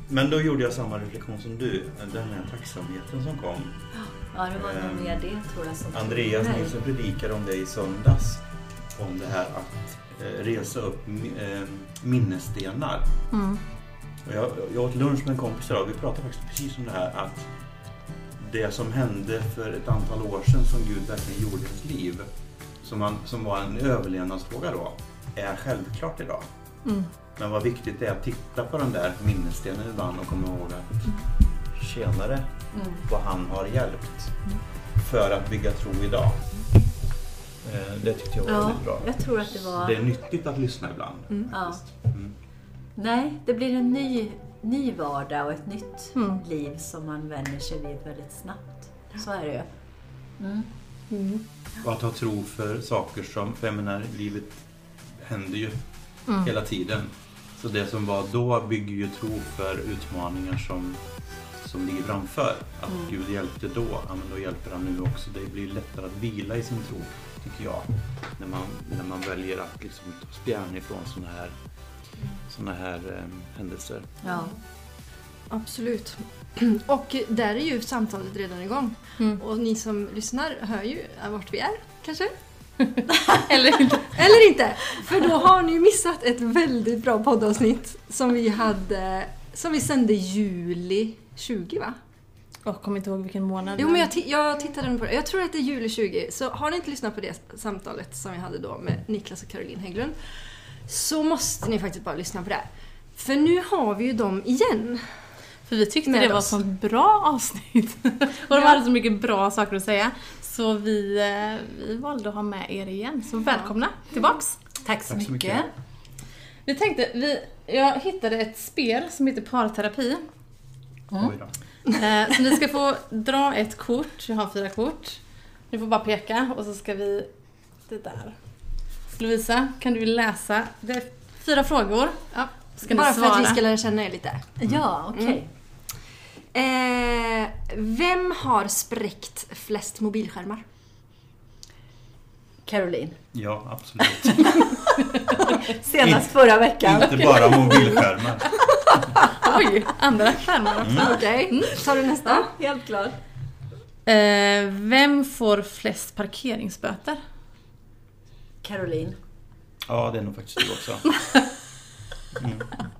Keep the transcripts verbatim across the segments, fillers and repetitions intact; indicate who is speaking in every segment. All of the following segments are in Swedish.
Speaker 1: Men då gjorde jag samma reflektion som du. Den här tacksamheten som kom.
Speaker 2: Ja, det var nog mer det tror jag som...
Speaker 1: Andreas Nilsson predikade om det i söndags. Om det här att eh, resa upp eh, minnesstenar.
Speaker 3: Mm.
Speaker 1: Och jag, jag åt lunch med en kompis idag och vi pratade faktiskt precis om det här att det som hände för ett antal år sedan som Gud verkligen gjorde i ens liv, som, man, som var en överlevnadsfråga då, är självklart idag.
Speaker 3: Mm.
Speaker 1: Men vad viktigt det är att titta på den där minnesstenen ibland och komma ihåg att tjänare
Speaker 2: Mm.
Speaker 1: vad han har hjälpt för att bygga tro idag. Eh, Det tyckte jag var
Speaker 2: Ja,
Speaker 1: väldigt bra.
Speaker 2: jag tror att det var...
Speaker 1: Det är nyttigt att lyssna ibland.
Speaker 3: Mm.
Speaker 2: Ja.
Speaker 1: Mm.
Speaker 2: Nej, det blir en ny, ny vardag och ett nytt
Speaker 3: Mm.
Speaker 2: liv som man vänjer sig vid väldigt snabbt. Så är det ju. Mm.
Speaker 3: Mm.
Speaker 1: Och att ha tro för saker som, för jag menar, livet händer ju
Speaker 3: Mm.
Speaker 1: hela tiden. Så det som var då bygger ju tro för utmaningar som, som ligger framför. Att
Speaker 2: Mm.
Speaker 1: Gud hjälpte då, ja, men då hjälper han nu också. Det blir lättare att vila i sin tro, tycker jag. När man, när man väljer att liksom ta spjärn ifrån såna här, såna här eh, händelser.
Speaker 2: Ja.
Speaker 4: Absolut. Och där är ju samtalet redan igång.
Speaker 3: Mm.
Speaker 4: Och ni som lyssnar hör ju vart vi är, kanske?
Speaker 3: Eller inte.
Speaker 4: Eller inte! För då har ni missat ett väldigt bra poddavsnitt som vi hade, som vi sände juli tjugo, va?
Speaker 3: Jag kommer inte ihåg vilken månad.
Speaker 4: Jo, men jag, t- jag tittade på det. Jag tror att det är juli tjugo. Så har ni inte lyssnat på det samtalet som vi hade då med Niklas och Caroline Hägglund, så måste ni faktiskt bara lyssna på det. För nu har vi ju dem igen.
Speaker 3: För vi tyckte
Speaker 4: Med
Speaker 3: det var
Speaker 4: oss.
Speaker 3: så bra avsnitt. Och de
Speaker 4: Ja.
Speaker 3: hade så mycket bra saker att säga. Så vi, eh, vi valde att ha med er igen. Så välkomna tillbaks.
Speaker 2: Tack så
Speaker 1: Tack så
Speaker 2: mycket.
Speaker 1: mycket.
Speaker 3: Vi tänkte, vi, jag hittade ett spel som heter parterapi.
Speaker 2: Mm.
Speaker 1: Oj då.
Speaker 3: Eh, så ni ska få dra ett kort. Jag har fyra kort. Ni får bara peka och så ska vi... Det där. Lovisa, kan du läsa? Det är fyra frågor.
Speaker 4: Ja.
Speaker 3: Ska
Speaker 4: Bara
Speaker 3: ni
Speaker 4: för
Speaker 3: svara?
Speaker 4: att vi ska lära känna er lite.
Speaker 2: Ja, okej.
Speaker 4: Eh, vem har spräckt flest mobilskärmar?
Speaker 2: Caroline.
Speaker 1: Ja, absolut.
Speaker 2: Senast förra veckan.
Speaker 1: Inte bara mobilskärmar.
Speaker 3: Oj, andra skärmar också.
Speaker 1: Mm.
Speaker 4: Okej, tar du nästa?
Speaker 2: Ja, helt klart.
Speaker 3: Eh, vem får flest parkeringsböter?
Speaker 2: Caroline.
Speaker 1: Ja, det är nog faktiskt du också. Mm.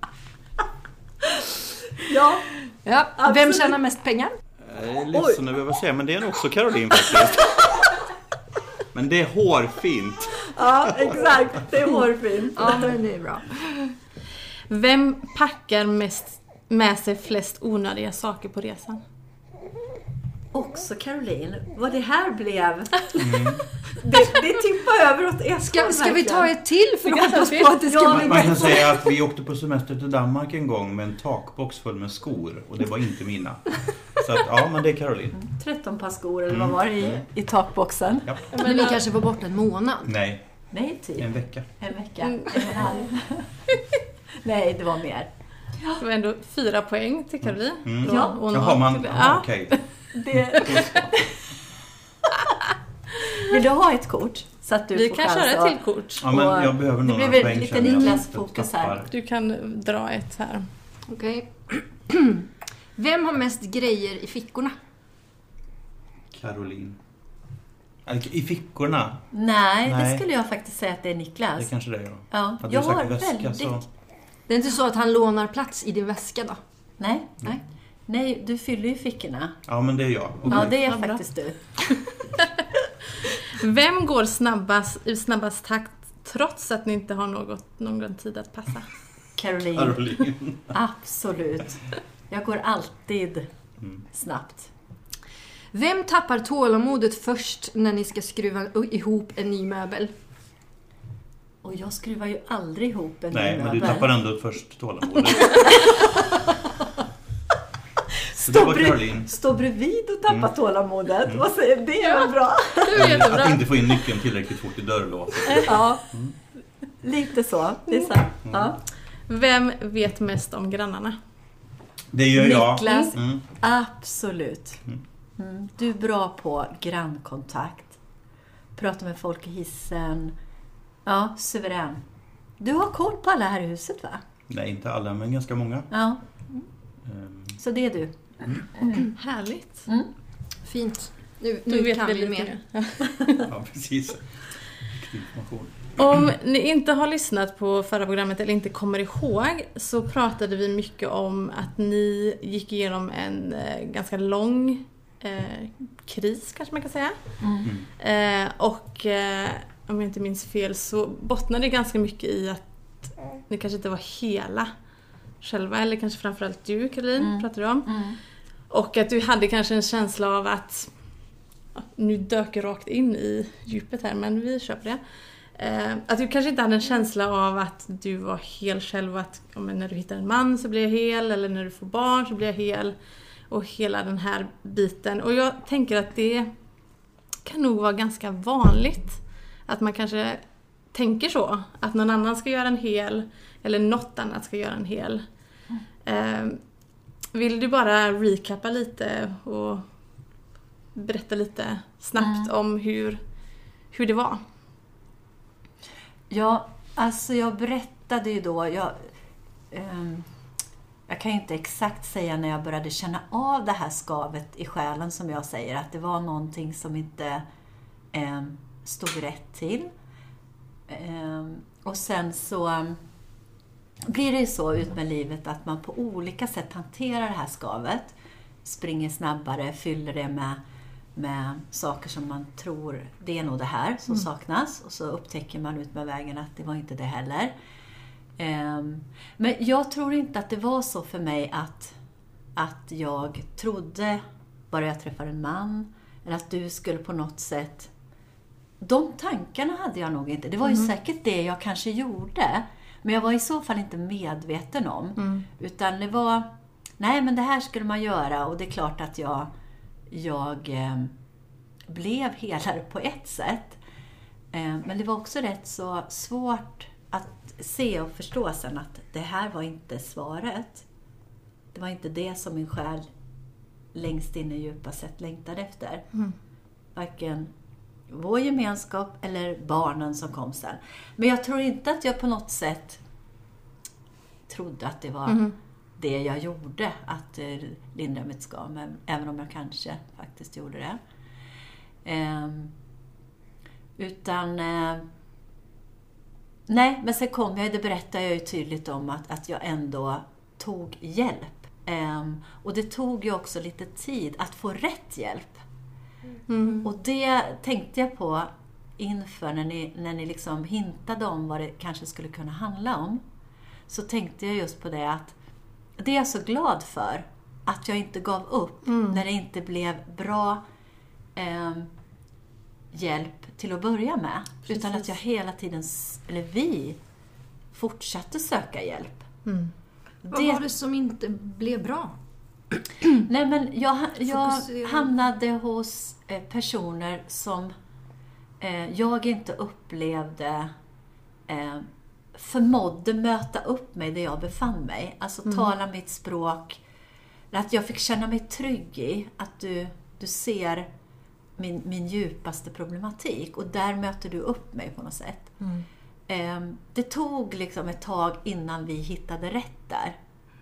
Speaker 2: Ja.
Speaker 4: Ja. Vem
Speaker 2: Absolut.
Speaker 4: tjänar mest pengar?
Speaker 1: Jag är ledsen att behöva säga, men det är nog också Caroline faktiskt. Men det är hårfint.
Speaker 2: Ja, exakt. Det är hårfint.
Speaker 4: Ja, men det är bra.
Speaker 3: Vem packar mest med sig flest onödiga saker på resan?
Speaker 2: Också Caroline. Vad det här blev.
Speaker 1: Mm.
Speaker 2: Det, det tippar över åt ett
Speaker 4: Ska,
Speaker 2: håll,
Speaker 4: ska vi
Speaker 2: verkligen.
Speaker 4: ta ett till för att hoppas på att det ska
Speaker 2: Ja,
Speaker 4: bli
Speaker 1: Man kan
Speaker 4: bättre?
Speaker 1: säga att vi åkte på semester till Danmark en gång med en takbox full med skor. Och det var inte mina. Så att, ja, men det är Caroline.
Speaker 2: tretton par skor eller
Speaker 1: Mm.
Speaker 2: vad var det i, i takboxen?
Speaker 1: Ja.
Speaker 4: Men ni kanske var borta en månad.
Speaker 1: Nej,
Speaker 2: Nej, typ.
Speaker 1: en vecka.
Speaker 2: En vecka. En och en halv. Nej, det var mer.
Speaker 3: Det var ändå fyra poäng till Caroline.
Speaker 1: Mm.
Speaker 3: Då-
Speaker 2: Ja.
Speaker 3: och noll
Speaker 1: Jaha, man,
Speaker 3: till-
Speaker 1: ja,
Speaker 3: ja.
Speaker 1: okej.
Speaker 2: Det... Vill du ha ett kort? Så att du
Speaker 3: Vi
Speaker 2: får
Speaker 3: kan
Speaker 2: chans
Speaker 3: köra ett
Speaker 2: att-
Speaker 3: till kort.
Speaker 1: Ja, men
Speaker 2: Och
Speaker 1: jag behöver
Speaker 2: det
Speaker 1: några
Speaker 2: blir
Speaker 1: poäng.
Speaker 2: lite
Speaker 1: känner jag.
Speaker 2: Niklas
Speaker 1: Jag
Speaker 2: fokus här.
Speaker 1: tappar.
Speaker 3: Du kan dra ett här.
Speaker 4: Okej. Vem har mest grejer i fickorna?
Speaker 1: Caroline. Eller, I fickorna.
Speaker 2: Nej,
Speaker 1: Nej.
Speaker 2: det skulle jag faktiskt säga att det är Niklas.
Speaker 1: Det kanske det är. Ja.
Speaker 2: Ja,
Speaker 1: Hade
Speaker 2: jag
Speaker 1: du sagt
Speaker 2: har
Speaker 1: väska
Speaker 2: väldigt...
Speaker 1: så...
Speaker 4: Det är inte så att han lånar plats i din väska då?
Speaker 2: Nej,
Speaker 4: Nej.
Speaker 2: nej, du fyller ju fickorna.
Speaker 1: Ja, men det är jag. Okej.
Speaker 2: Ja, det är
Speaker 3: Ja, bra.
Speaker 2: faktiskt du.
Speaker 3: Vem går snabbast, i snabbast takt trots att ni inte har något, någon tid att passa?
Speaker 2: Caroline.
Speaker 1: Caroline.
Speaker 2: Absolut. Jag går alltid
Speaker 1: Mm.
Speaker 2: snabbt.
Speaker 4: Vem tappar tålamodet först när ni ska skruva ihop en ny möbel?
Speaker 2: Och jag skruvar ju aldrig ihop en ny
Speaker 1: Nej, men du
Speaker 2: möbel.
Speaker 1: tappar ändå först tålamodet. Så det
Speaker 2: Stå,
Speaker 1: var
Speaker 2: bred,
Speaker 1: Caroline.
Speaker 2: stå bredvid och tappa
Speaker 1: Mm.
Speaker 2: tålamodet.
Speaker 1: Mm.
Speaker 2: Vad säger det? Är väl bra?
Speaker 3: Det var jättebra.
Speaker 1: Att inte få in nyckeln tillräckligt fort i dörrlåset.
Speaker 2: Ja,
Speaker 1: Mm.
Speaker 2: lite så. Det är sant. Ja.
Speaker 3: Vem vet mest om grannarna?
Speaker 1: Det gör jag.
Speaker 2: Niklas,
Speaker 1: Mm.
Speaker 2: absolut.
Speaker 1: Mm.
Speaker 2: Mm. Du är bra på grannkontakt. Prata med folk i hissen. Ja, suverän. Du har koll på alla här i huset, va?
Speaker 1: Nej, inte alla, men ganska många.
Speaker 2: Ja. så det är du.
Speaker 3: Mm. Härligt.
Speaker 2: Mm.
Speaker 4: Fint. Nu,
Speaker 3: Nu
Speaker 4: nu
Speaker 3: vet
Speaker 4: kan
Speaker 3: vi
Speaker 4: vi
Speaker 3: lite
Speaker 4: mer.
Speaker 3: mer.
Speaker 1: Ja, precis. Viktig information.
Speaker 3: Om ni inte har lyssnat på förra programmet eller inte kommer ihåg, så pratade vi mycket om att ni gick igenom en eh, ganska lång eh, kris, kanske man kan säga.
Speaker 2: Mm.
Speaker 3: Eh, och eh, om jag inte minns fel så bottnade det ganska mycket i att ni kanske inte var hela själva, eller kanske framförallt du, Caroline,
Speaker 2: Mm.
Speaker 3: pratade du om.
Speaker 2: Mm.
Speaker 3: Och att du hade kanske en känsla av att, ja, nu dök jag rakt in i djupet här, men vi kör på det. Eh, att du kanske inte hade en känsla av att du var hel själv, att ja, men när du hittar en man så blir jag hel, eller när du får barn så blir jag hel, och hela den här biten. Och jag tänker att det kan nog vara ganska vanligt att man kanske tänker så, att någon annan ska göra en hel, eller något annat ska göra en hel. Eh, vill du bara recappa lite och berätta lite snabbt
Speaker 2: Mm.
Speaker 3: om hur, hur det var?
Speaker 2: Ja, alltså jag berättade ju då, jag, ehm, jag kan ju inte exakt säga när jag började känna av det här skavet i själen, som jag säger, att det var någonting som inte ehm, stod rätt till. Ehm, och sen så ehm, blir det ju så ut med livet att man på olika sätt hanterar det här skavet, springer snabbare, fyller det med med saker som man tror, det är nog det här som
Speaker 3: Mm.
Speaker 2: saknas, och så upptäcker man ut med vägen att det var inte det heller. Um, men jag tror inte att det var så för mig att, att jag trodde, bara jag träffade en man, eller att du skulle på något sätt, de tankarna hade jag nog inte. Det var ju
Speaker 3: Mm.
Speaker 2: säkert det jag kanske gjorde, men jag var i så fall inte medveten om.
Speaker 3: Mm.
Speaker 2: Utan det var, nej men det här skulle man göra, och det är klart att jag jag eh, blev helare på ett sätt. Eh, men det var också rätt så svårt att se och förstå sen att det här var inte svaret. Det var inte det som min själ längst inne djupa sätt längtade efter.
Speaker 3: Mm.
Speaker 2: Varken vår gemenskap eller barnen som kom sen. Men jag tror inte att jag på något sätt trodde att det var
Speaker 3: Mm.
Speaker 2: det jag gjorde, att eh, lindra mitt skav, men även om jag kanske faktiskt gjorde det. Ehm, utan eh, nej, men sen kom jag, det berättar jag ju tydligt om, att, att jag ändå tog hjälp. Ehm, och det tog ju också lite tid att få rätt hjälp.
Speaker 3: Mm.
Speaker 2: Och det tänkte jag på inför när ni, när ni liksom hintade om vad det kanske skulle kunna handla om. Så tänkte jag just på det, att det är jag så glad för, att jag inte gav upp
Speaker 3: Mm.
Speaker 2: när det inte blev bra eh, hjälp till att börja med.
Speaker 3: Precis.
Speaker 2: Utan att jag hela tiden, eller vi, fortsatte söka hjälp.
Speaker 3: Mm.
Speaker 4: Vad var det som inte blev bra?
Speaker 2: Nej, men jag, jag
Speaker 4: Fokusera.
Speaker 2: hamnade hos eh, personer som eh, jag inte upplevde eh, förmådde möta upp mig där jag befann mig. Alltså
Speaker 3: Mm.
Speaker 2: tala mitt språk. Att jag fick känna mig trygg i att du, du ser min, min djupaste problematik. Och där möter du upp mig på något sätt.
Speaker 3: Mm.
Speaker 2: Eh, det tog liksom ett tag innan vi hittade rätt där.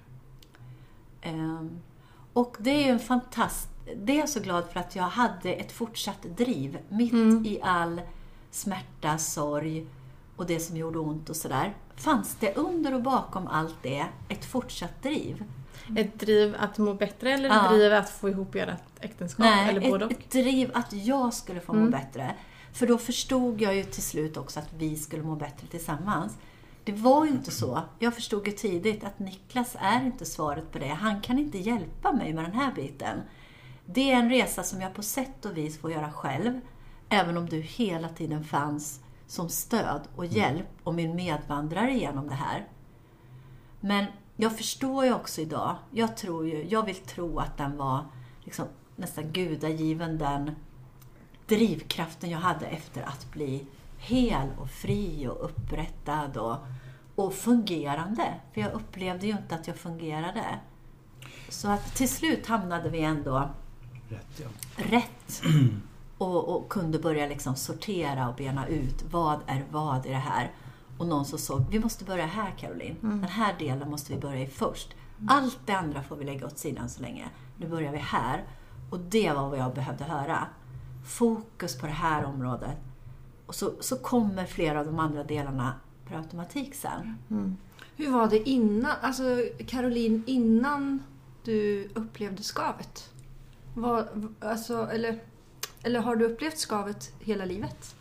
Speaker 2: Eh, och det är ju en fantast... Det är jag så glad för, att jag hade ett fortsatt driv mitt
Speaker 3: Mm.
Speaker 2: i all smärta, sorg och det som gjorde ont och sådär. Fanns det under och bakom allt det ett fortsatt driv?
Speaker 3: Ett driv att må bättre, eller ett
Speaker 2: Ja.
Speaker 3: driv att få ihop ert äktenskap?
Speaker 2: Nej,
Speaker 3: eller både
Speaker 2: ett,
Speaker 3: och?
Speaker 2: ett driv att jag skulle få må
Speaker 3: Mm.
Speaker 2: bättre. För då förstod jag ju till slut också att vi skulle må bättre tillsammans. Det var ju inte så. Jag förstod ju tidigt att Niklas är inte svaret på det. Han kan inte hjälpa mig med den här biten. Det är en resa som jag på sätt och vis får göra själv. Även om du hela tiden fanns som stöd och hjälp och min medvandrare genom det här. Men jag förstår ju också idag. Jag, tror ju, jag vill tro att den var liksom nästan gudagiven, den drivkraften jag hade efter att bli hel och fri och upprättad och, och fungerande. För jag upplevde ju inte att jag fungerade. Så att till slut hamnade vi ändå
Speaker 1: Rätt, ja.
Speaker 2: rätt och, och kunde börja liksom sortera och bena ut vad är vad i det här. Och någon som såg, vi måste börja här, Caroline.
Speaker 3: Mm.
Speaker 2: Den här delen måste vi börja i först. Allt det andra får vi lägga åt sidan så länge. Nu börjar vi här. Och det var vad jag behövde höra. Fokus på det här området. Och så, så kommer flera av de andra delarna per automatik sen.
Speaker 3: Mm.
Speaker 4: Hur var det innan, alltså Caroline, innan du upplevde skavet? Var, alltså, eller, eller har du upplevt skavet hela livet?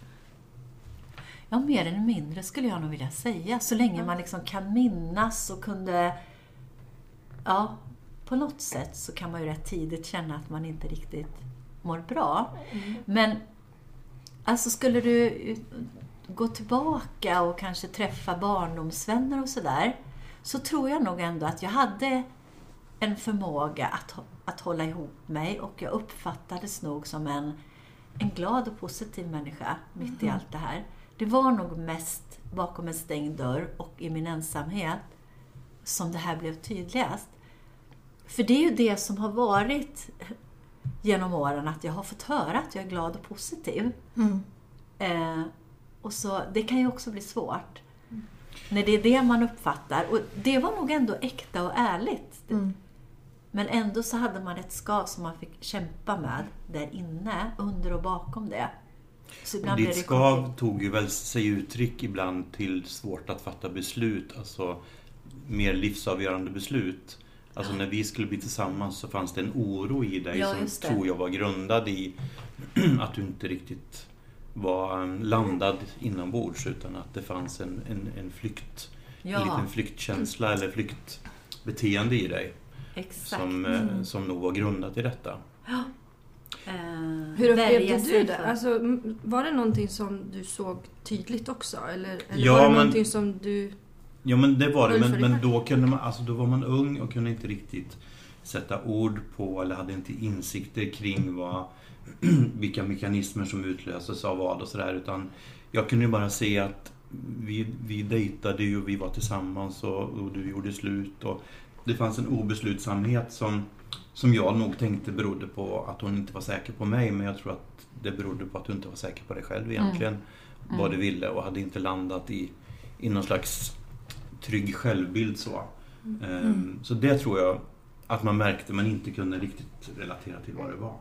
Speaker 2: Ja, mer eller mindre skulle jag nog vilja säga. Så länge mm. man liksom kan minnas och kunde... Ja, på något sätt så kan man ju rätt tidigt känna att man inte riktigt mår bra. Mm. Men alltså skulle du gå tillbaka och kanske träffa barndomsvänner och sådär, så tror jag nog ändå att jag hade en förmåga att, att hålla ihop mig, och jag uppfattades nog som en, en glad och positiv människa mitt mm. i allt det här. Det var nog mest bakom en stängd dörr och i min ensamhet som det här blev tydligast. För det är ju det som har varit genom åren, att jag har fått höra att jag är glad och positiv. Mm. Eh, och så, det kan ju också bli svårt. Mm. När det är det man uppfattar. Och det var nog ändå äkta och ärligt. Mm. Men ändå så hade man ett skav som man fick kämpa med där inne, under och bakom det. Så ibland
Speaker 1: ditt
Speaker 2: det
Speaker 1: skav
Speaker 2: kompl-
Speaker 1: tog ju väl sig uttryck ibland till svårt att fatta beslut. Alltså mer livsavgörande beslut. Alltså när vi skulle bli tillsammans så fanns det en oro i dig
Speaker 2: ja,
Speaker 1: som tror jag var grundad i att du inte riktigt var landad inombords, utan att det fanns en, en, en flykt, ja. en liten flyktkänsla eller flyktbeteende i dig.
Speaker 2: Exakt.
Speaker 1: Som, mm. som nog var grundat i detta.
Speaker 2: Ja.
Speaker 4: Uh, Hur upplevde du det? Alltså, var det någonting som du såg tydligt också? Eller, eller
Speaker 1: ja,
Speaker 4: var det
Speaker 1: men,
Speaker 4: någonting som du...
Speaker 1: Ja, men det var det. Men, men då, kunde man, alltså, då var man ung och kunde inte riktigt sätta ord på, eller hade inte insikter kring vad, vilka mekanismer som utlöses av vad och sådär. Utan jag kunde ju bara se att vi, vi dejtade ju och vi var tillsammans och, och du gjorde slut. Och det fanns en obeslutsamhet som, som jag nog tänkte berodde på att hon inte var säker på mig. Men jag tror att det berodde på att du inte var säker på dig själv egentligen. Mm. Vad du ville, och hade inte landat i, i någon slags trygg självbild. Så. Mm. Um, så det tror jag att man märkte, men inte kunde riktigt relatera till vad det var.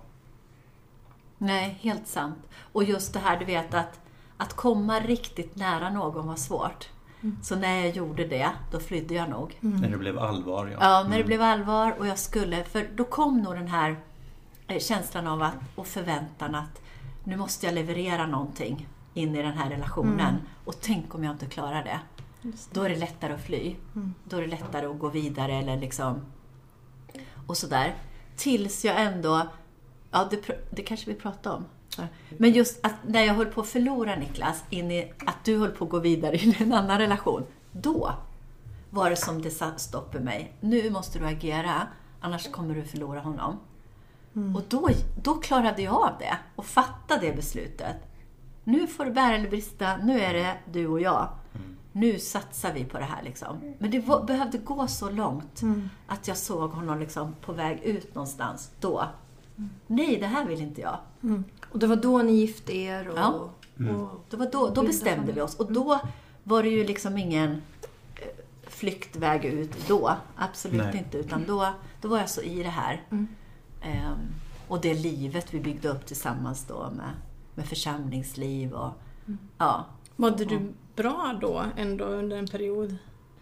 Speaker 2: Nej, helt sant. Och just det här, du vet att, att komma riktigt nära någon var svårt. Mm. Så när jag gjorde det, då flydde jag nog.
Speaker 1: Mm. När det blev allvar, ja.
Speaker 2: Ja, när det blev allvar och jag skulle, för då kom nog den här känslan av att, och förväntan att nu måste jag leverera någonting in i den här relationen. Mm. Och tänk om jag inte klarar det. det. Då är det lättare att fly. Mm. Då är det lättare att gå vidare eller liksom och sådär. Tills jag ändå, ja det, det kanske vi pratar om. Men just att när jag höll på att förlora Niklas in i att du höll på att gå vidare i en annan relation, då var det som det satt stopp i mig. Nu måste du agera, annars kommer du förlora honom. Mm. Och då, då klarade jag av det och fattade det beslutet. Nu får du bära eller brista, nu är det du och jag. Mm. Nu satsar vi på det här liksom. Men det var, behövde gå så långt mm. att jag såg honom liksom på väg ut någonstans då. Mm. Nej, det här vill inte jag.
Speaker 4: Mm. Och det var då ni gifte er? Och,
Speaker 2: ja, mm. och det var då, då bestämde vi oss. Och då var det ju liksom ingen flyktväg ut då. Absolut Nej. inte. Utan då, då var jag så i det här. Mm. Um, och det livet vi byggde upp tillsammans då med, med församlingsliv. Och, mm. ja.
Speaker 3: Mådde du bra då ändå under en period?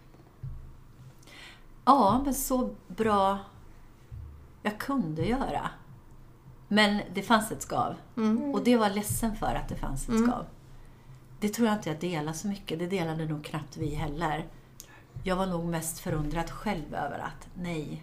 Speaker 2: Ja, men så bra jag kunde göra. Men det fanns ett skav. Mm. Och det var ledsen för att det fanns ett mm. skav. Det tror jag inte jag delar så mycket. Det delade nog knappt vi heller. Jag var nog mest förundrad själv över att nej.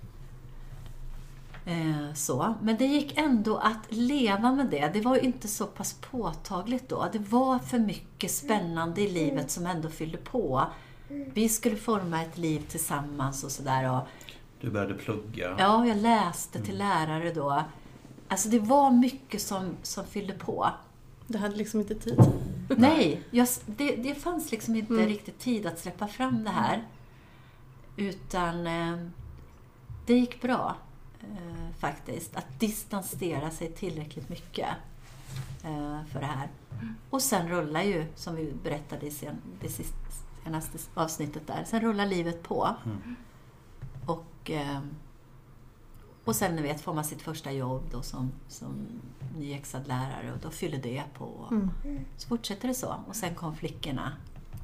Speaker 2: Eh, så. Men det gick ändå att leva med det. Det var ju inte så pass påtagligt då. Det var för mycket spännande i livet som ändå fyllde på. Vi skulle forma ett liv tillsammans och sådär. Och
Speaker 1: du började plugga.
Speaker 2: Ja, jag läste till lärare då. Alltså det var mycket som, som fyllde på.
Speaker 3: Du hade liksom inte tid.
Speaker 2: Nej, just, det, det fanns liksom inte mm. riktigt tid att släppa fram det här. Utan eh, det gick bra eh, faktiskt. Att distansera sig tillräckligt mycket eh, för det här. Och sen rullar ju, som vi berättade i sen, det senaste avsnittet där. Sen rullar livet på. Mm. Och Och, eh, och sen ni vet, får man sitt första jobb då som, som nyexad lärare och då fyller det på.
Speaker 3: Mm.
Speaker 2: Så fortsätter det så. Och sen kom flickorna.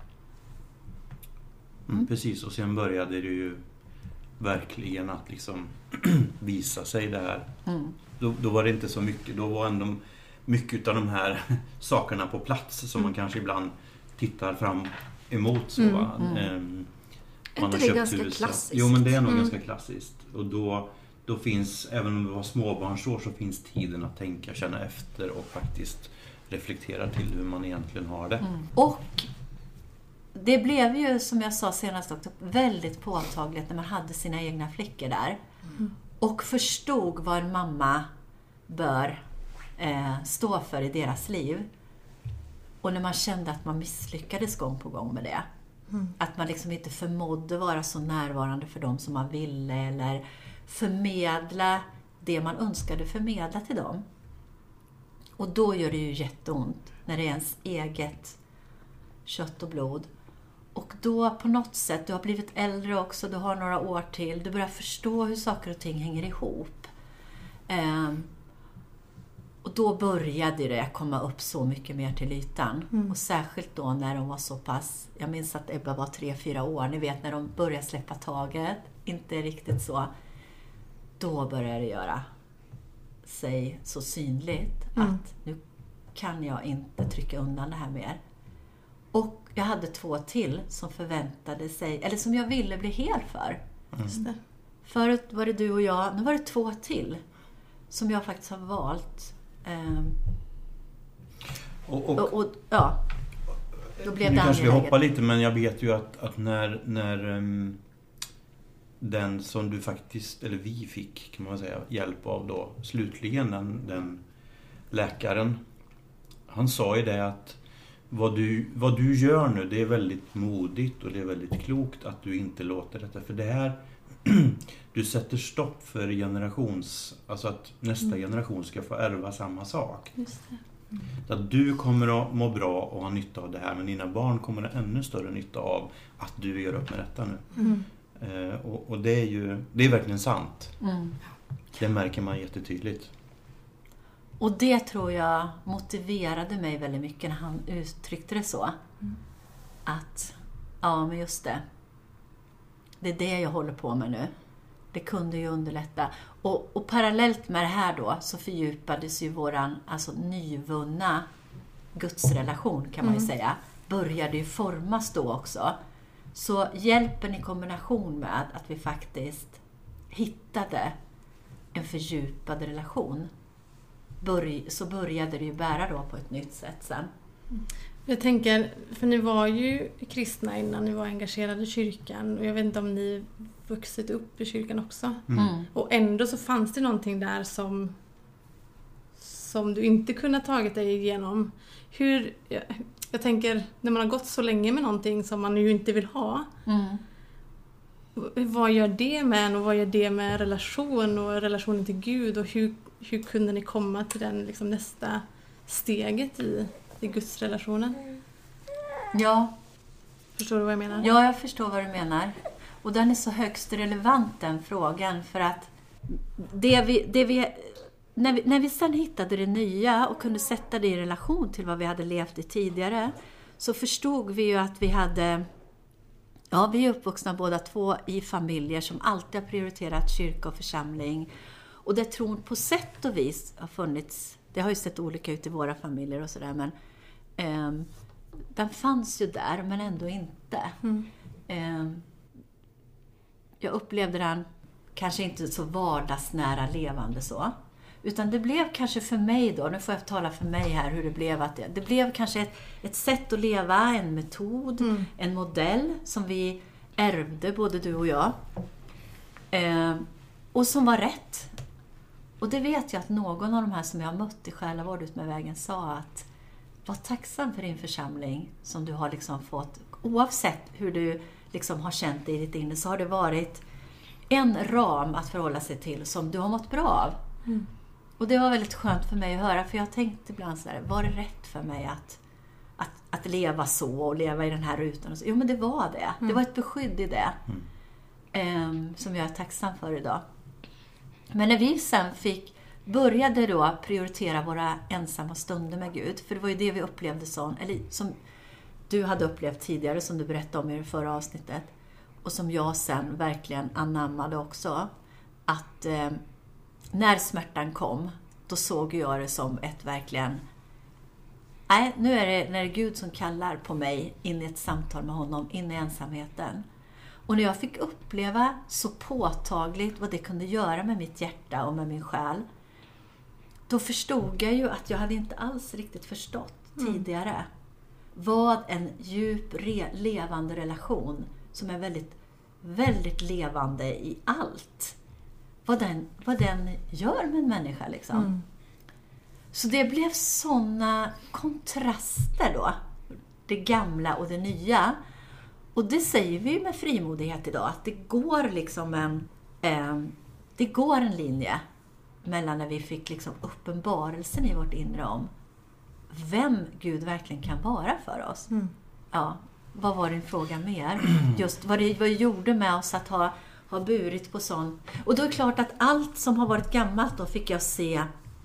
Speaker 1: Mm, precis, och sen började det ju verkligen att liksom visa sig det här.
Speaker 2: Mm.
Speaker 1: Då, då var det inte så mycket, då var ändå mycket av de här sakerna på plats som man kanske ibland tittar fram emot. Så,
Speaker 2: Mm,
Speaker 1: va?
Speaker 2: mm.
Speaker 1: Ehm,
Speaker 4: Är inte det ganska klassiskt?
Speaker 1: Jo, men det är nog
Speaker 4: Mm.
Speaker 1: ganska klassiskt. Och då, då finns, även om det var småbarnsår, så finns tiden att tänka, känna efter och faktiskt reflektera till hur man egentligen har det.
Speaker 2: Mm. Och det blev ju, som jag sa senast också, väldigt påtagligt när man hade sina egna flickor där.
Speaker 3: Mm.
Speaker 2: Och förstod vad en mamma bör eh, stå för i deras liv. Och när man kände att man misslyckades gång på gång med det.
Speaker 3: Mm.
Speaker 2: Att man liksom inte förmådde vara så närvarande för dem som man ville. Eller förmedla det man önskade förmedla till dem. Och då gör det ju jätteont när det är ens eget kött och blod. Och då på något sätt, du har blivit äldre också, du har några år till. Du börjar förstå hur saker och ting hänger ihop. Um, och då började det komma upp så mycket mer till ytan.
Speaker 3: Mm.
Speaker 2: Och särskilt då när de var så pass, jag minns att Ebba var tre, fyra år. Ni vet när de började släppa taget, inte riktigt så. Då började det göra sig så synligt
Speaker 3: Mm.
Speaker 2: att nu kan jag inte trycka undan det här mer. Och jag hade två till som förväntade sig, eller som jag ville bli hel för.
Speaker 3: Just det.
Speaker 2: Förut var det du och jag, nu var det två till som jag faktiskt har valt. Ehm,
Speaker 1: Och, och,
Speaker 2: och, och ja, då blev
Speaker 1: nu
Speaker 2: det
Speaker 1: kanske vi
Speaker 2: angeläget.
Speaker 1: hoppar lite, men jag vet ju att, att när, när um, den som du faktiskt, eller vi fick kan man säga, hjälp av då, slutligen den, den läkaren, han sa ju det att vad du, vad du gör nu, det är väldigt modigt och det är väldigt klokt att du inte låter detta, för det här du sätter stopp för generations, alltså att nästa
Speaker 3: Mm.
Speaker 1: generation ska få ärva samma sak.
Speaker 3: Just det.
Speaker 1: Så att du kommer att må bra och ha nytta av det här, men dina barn kommer att ha ännu större nytta av att du gör upp med detta nu.
Speaker 3: Mm.
Speaker 1: Eh, och, och det är ju, det är verkligen sant.
Speaker 2: Mm.
Speaker 1: Det märker man jättetydligt.
Speaker 2: Och det tror jag motiverade mig väldigt mycket när han uttryckte det så.
Speaker 3: Mm.
Speaker 2: Att, ja men just det. Det är det jag håller på med nu. Det kunde ju underlätta. Och, och parallellt med det här då så fördjupades ju våran alltså, nyvunna gudsrelation kan man ju
Speaker 3: Mm.
Speaker 2: säga. Började ju formas då också. Så hjälpen i kombination med att vi faktiskt hittade en fördjupad relation. Börj- så började det ju bära då på ett nytt sätt sen.
Speaker 3: Jag tänker, för ni var ju kristna innan ni var engagerade i kyrkan och jag vet inte om ni vuxit upp i kyrkan också.
Speaker 1: Mm.
Speaker 2: Mm.
Speaker 3: Och ändå så fanns det någonting där som som du inte kunnat tagit dig igenom. Hur, jag, jag tänker, när man har gått så länge med någonting som man ju inte vill ha,
Speaker 2: Mm.
Speaker 3: vad gör det med en och vad gör det med relation och relationen till Gud och hur, hur kunde ni komma till den liksom, nästa steget i, i Guds relationen?
Speaker 2: Ja,
Speaker 3: Förstår du vad jag menar?
Speaker 2: Ja, jag förstår vad du menar. Och den är så högst relevant den frågan för att det vi, det vi, när, vi, när vi sen hittade det nya och kunde sätta det i relation till vad vi hade levt i tidigare så förstod vi ju att vi hade, ja vi är uppvuxna båda två i familjer som alltid har prioriterat kyrka och församling och där tron på sätt och vis har funnits, det har ju sett olika ut i våra familjer och sådär men ehm, den fanns ju där, men ändå inte.
Speaker 3: Mm.
Speaker 2: Eh, jag upplevde den kanske inte så vardagsnära levande så. Utan det blev kanske för mig då, nu får jag tala för mig här hur det blev. Att det, det blev kanske ett, ett sätt att leva, en metod,
Speaker 3: Mm.
Speaker 2: en modell som vi ärvde, både du och jag. Eh, och som var rätt. Och det vet jag att någon av de här som jag har mött i Själavård ut med vägen sa att var tacksam för din församling som du har liksom fått, oavsett hur du liksom har känt det i ditt inre så har det varit en ram att förhålla sig till som du har mått bra av.
Speaker 3: Mm.
Speaker 2: Och det var väldigt skönt för mig att höra för jag tänkte ibland så här, var det rätt för mig att, att, att leva så och leva i den här rutan? Och så, jo men det var det,
Speaker 3: Mm.
Speaker 2: det var ett beskydd i det.
Speaker 1: Mm.
Speaker 2: eh, som jag är tacksam för idag. Men när vi sen fick började då prioritera våra ensamma stunder med Gud, för det var ju det vi upplevde som, eller som du hade upplevt tidigare, som du berättade om i det förra avsnittet, och som jag sen verkligen anammade också, att eh, när smärtan kom, då såg jag det som ett verkligen, nej, nu är det när det är Gud som kallar på mig in i ett samtal med honom, in i ensamheten. Och när jag fick uppleva så påtagligt vad det kunde göra med mitt hjärta och med min själ, då förstod jag ju att jag hade inte alls riktigt förstått tidigare mm. vad en djup, re- levande relation som är väldigt, väldigt levande i allt, vad den, vad den gör med en människa liksom. Mm. Så det blev såna kontraster då, det gamla och det nya. Och det säger vi med frimodighet idag, att det går liksom en, eh, det går en linje mellan när vi fick liksom uppenbarelsen i vårt inre om vem Gud verkligen kan vara för oss. Mm. Ja, vad var din fråga mer? Just vad det, vad det gjorde med oss att ha, ha burit på sån. Och då är det klart att allt som har varit gammalt då fick jag se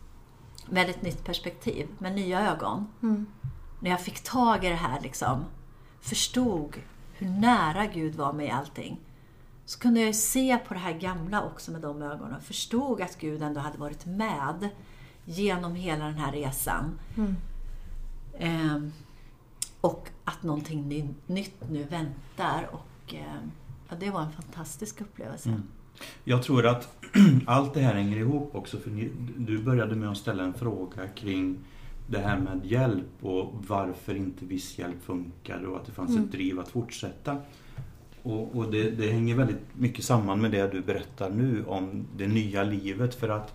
Speaker 2: med ett nytt perspektiv, med nya ögon. Mm. När jag fick tag i det här liksom, förstod hur nära Gud var med allting, så kunde jag se på det här gamla också med de ögonen. Förstod att Gud ändå hade varit med genom hela den här resan. Mm. Eh, och att någonting ny, nytt nu väntar. Och eh, ja, det var en fantastisk upplevelse. Mm.
Speaker 1: Jag tror att allt det här hänger ihop också. För ni, du började med att ställa en fråga kring det här med hjälp och varför inte viss hjälp funkar och att det fanns mm. ett driv att fortsätta. Och, och det, det hänger väldigt mycket samman med det du berättar nu om det nya livet, för att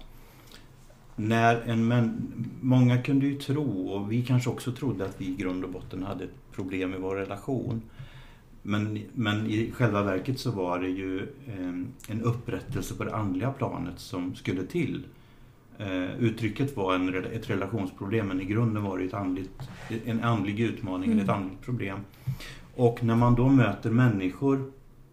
Speaker 1: när en män, många kunde ju tro, och vi kanske också trodde att vi i grund och botten hade ett problem i vår relation, men, men i själva verket så var det ju eh, en upprättelse på det andliga planet som skulle till. Uh, uttrycket var en, ett relationsproblem, men i grunden var det ett andligt, en andlig utmaning, mm. ett andligt problem. Och när man då möter människor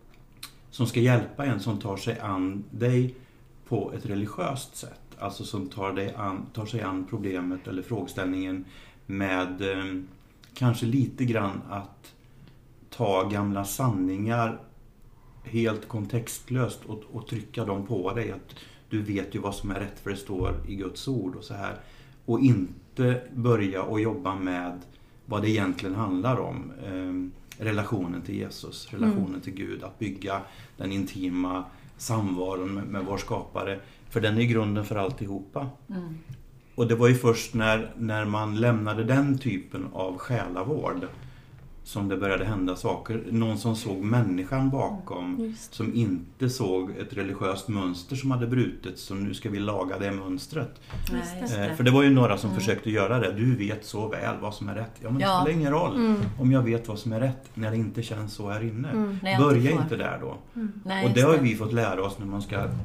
Speaker 1: som ska hjälpa en, som tar sig an dig på ett religiöst sätt, alltså som tar, dig an, tar sig an problemet eller frågeställningen med eh, kanske lite grann att ta gamla sanningar helt kontextlöst och, och trycka dem på dig, att du vet ju vad som är rätt för det står i Guds ord och så här. Och inte börja och jobba med vad det egentligen handlar om. Eh, relationen till Jesus, relationen mm. till Gud. Att bygga den intima samvaron med, med vår skapare. För den är grunden för alltihopa. Mm. Och det var ju först när, när man lämnade den typen av själavård som det började hända saker. Någon som såg människan bakom. Just. Som inte såg ett religiöst mönster som hade brutits. Så nu ska vi laga det mönstret.
Speaker 2: Nej,
Speaker 1: eh, för det var ju några som mm. försökte göra det. Du vet så väl vad som är rätt. Ja, men det ja. spelar ingen roll mm. om jag vet vad som är rätt när det inte känns så här inne. Mm. Börja inte, inte där då. Mm. Nej, och det har det. vi fått lära oss när man ska eh,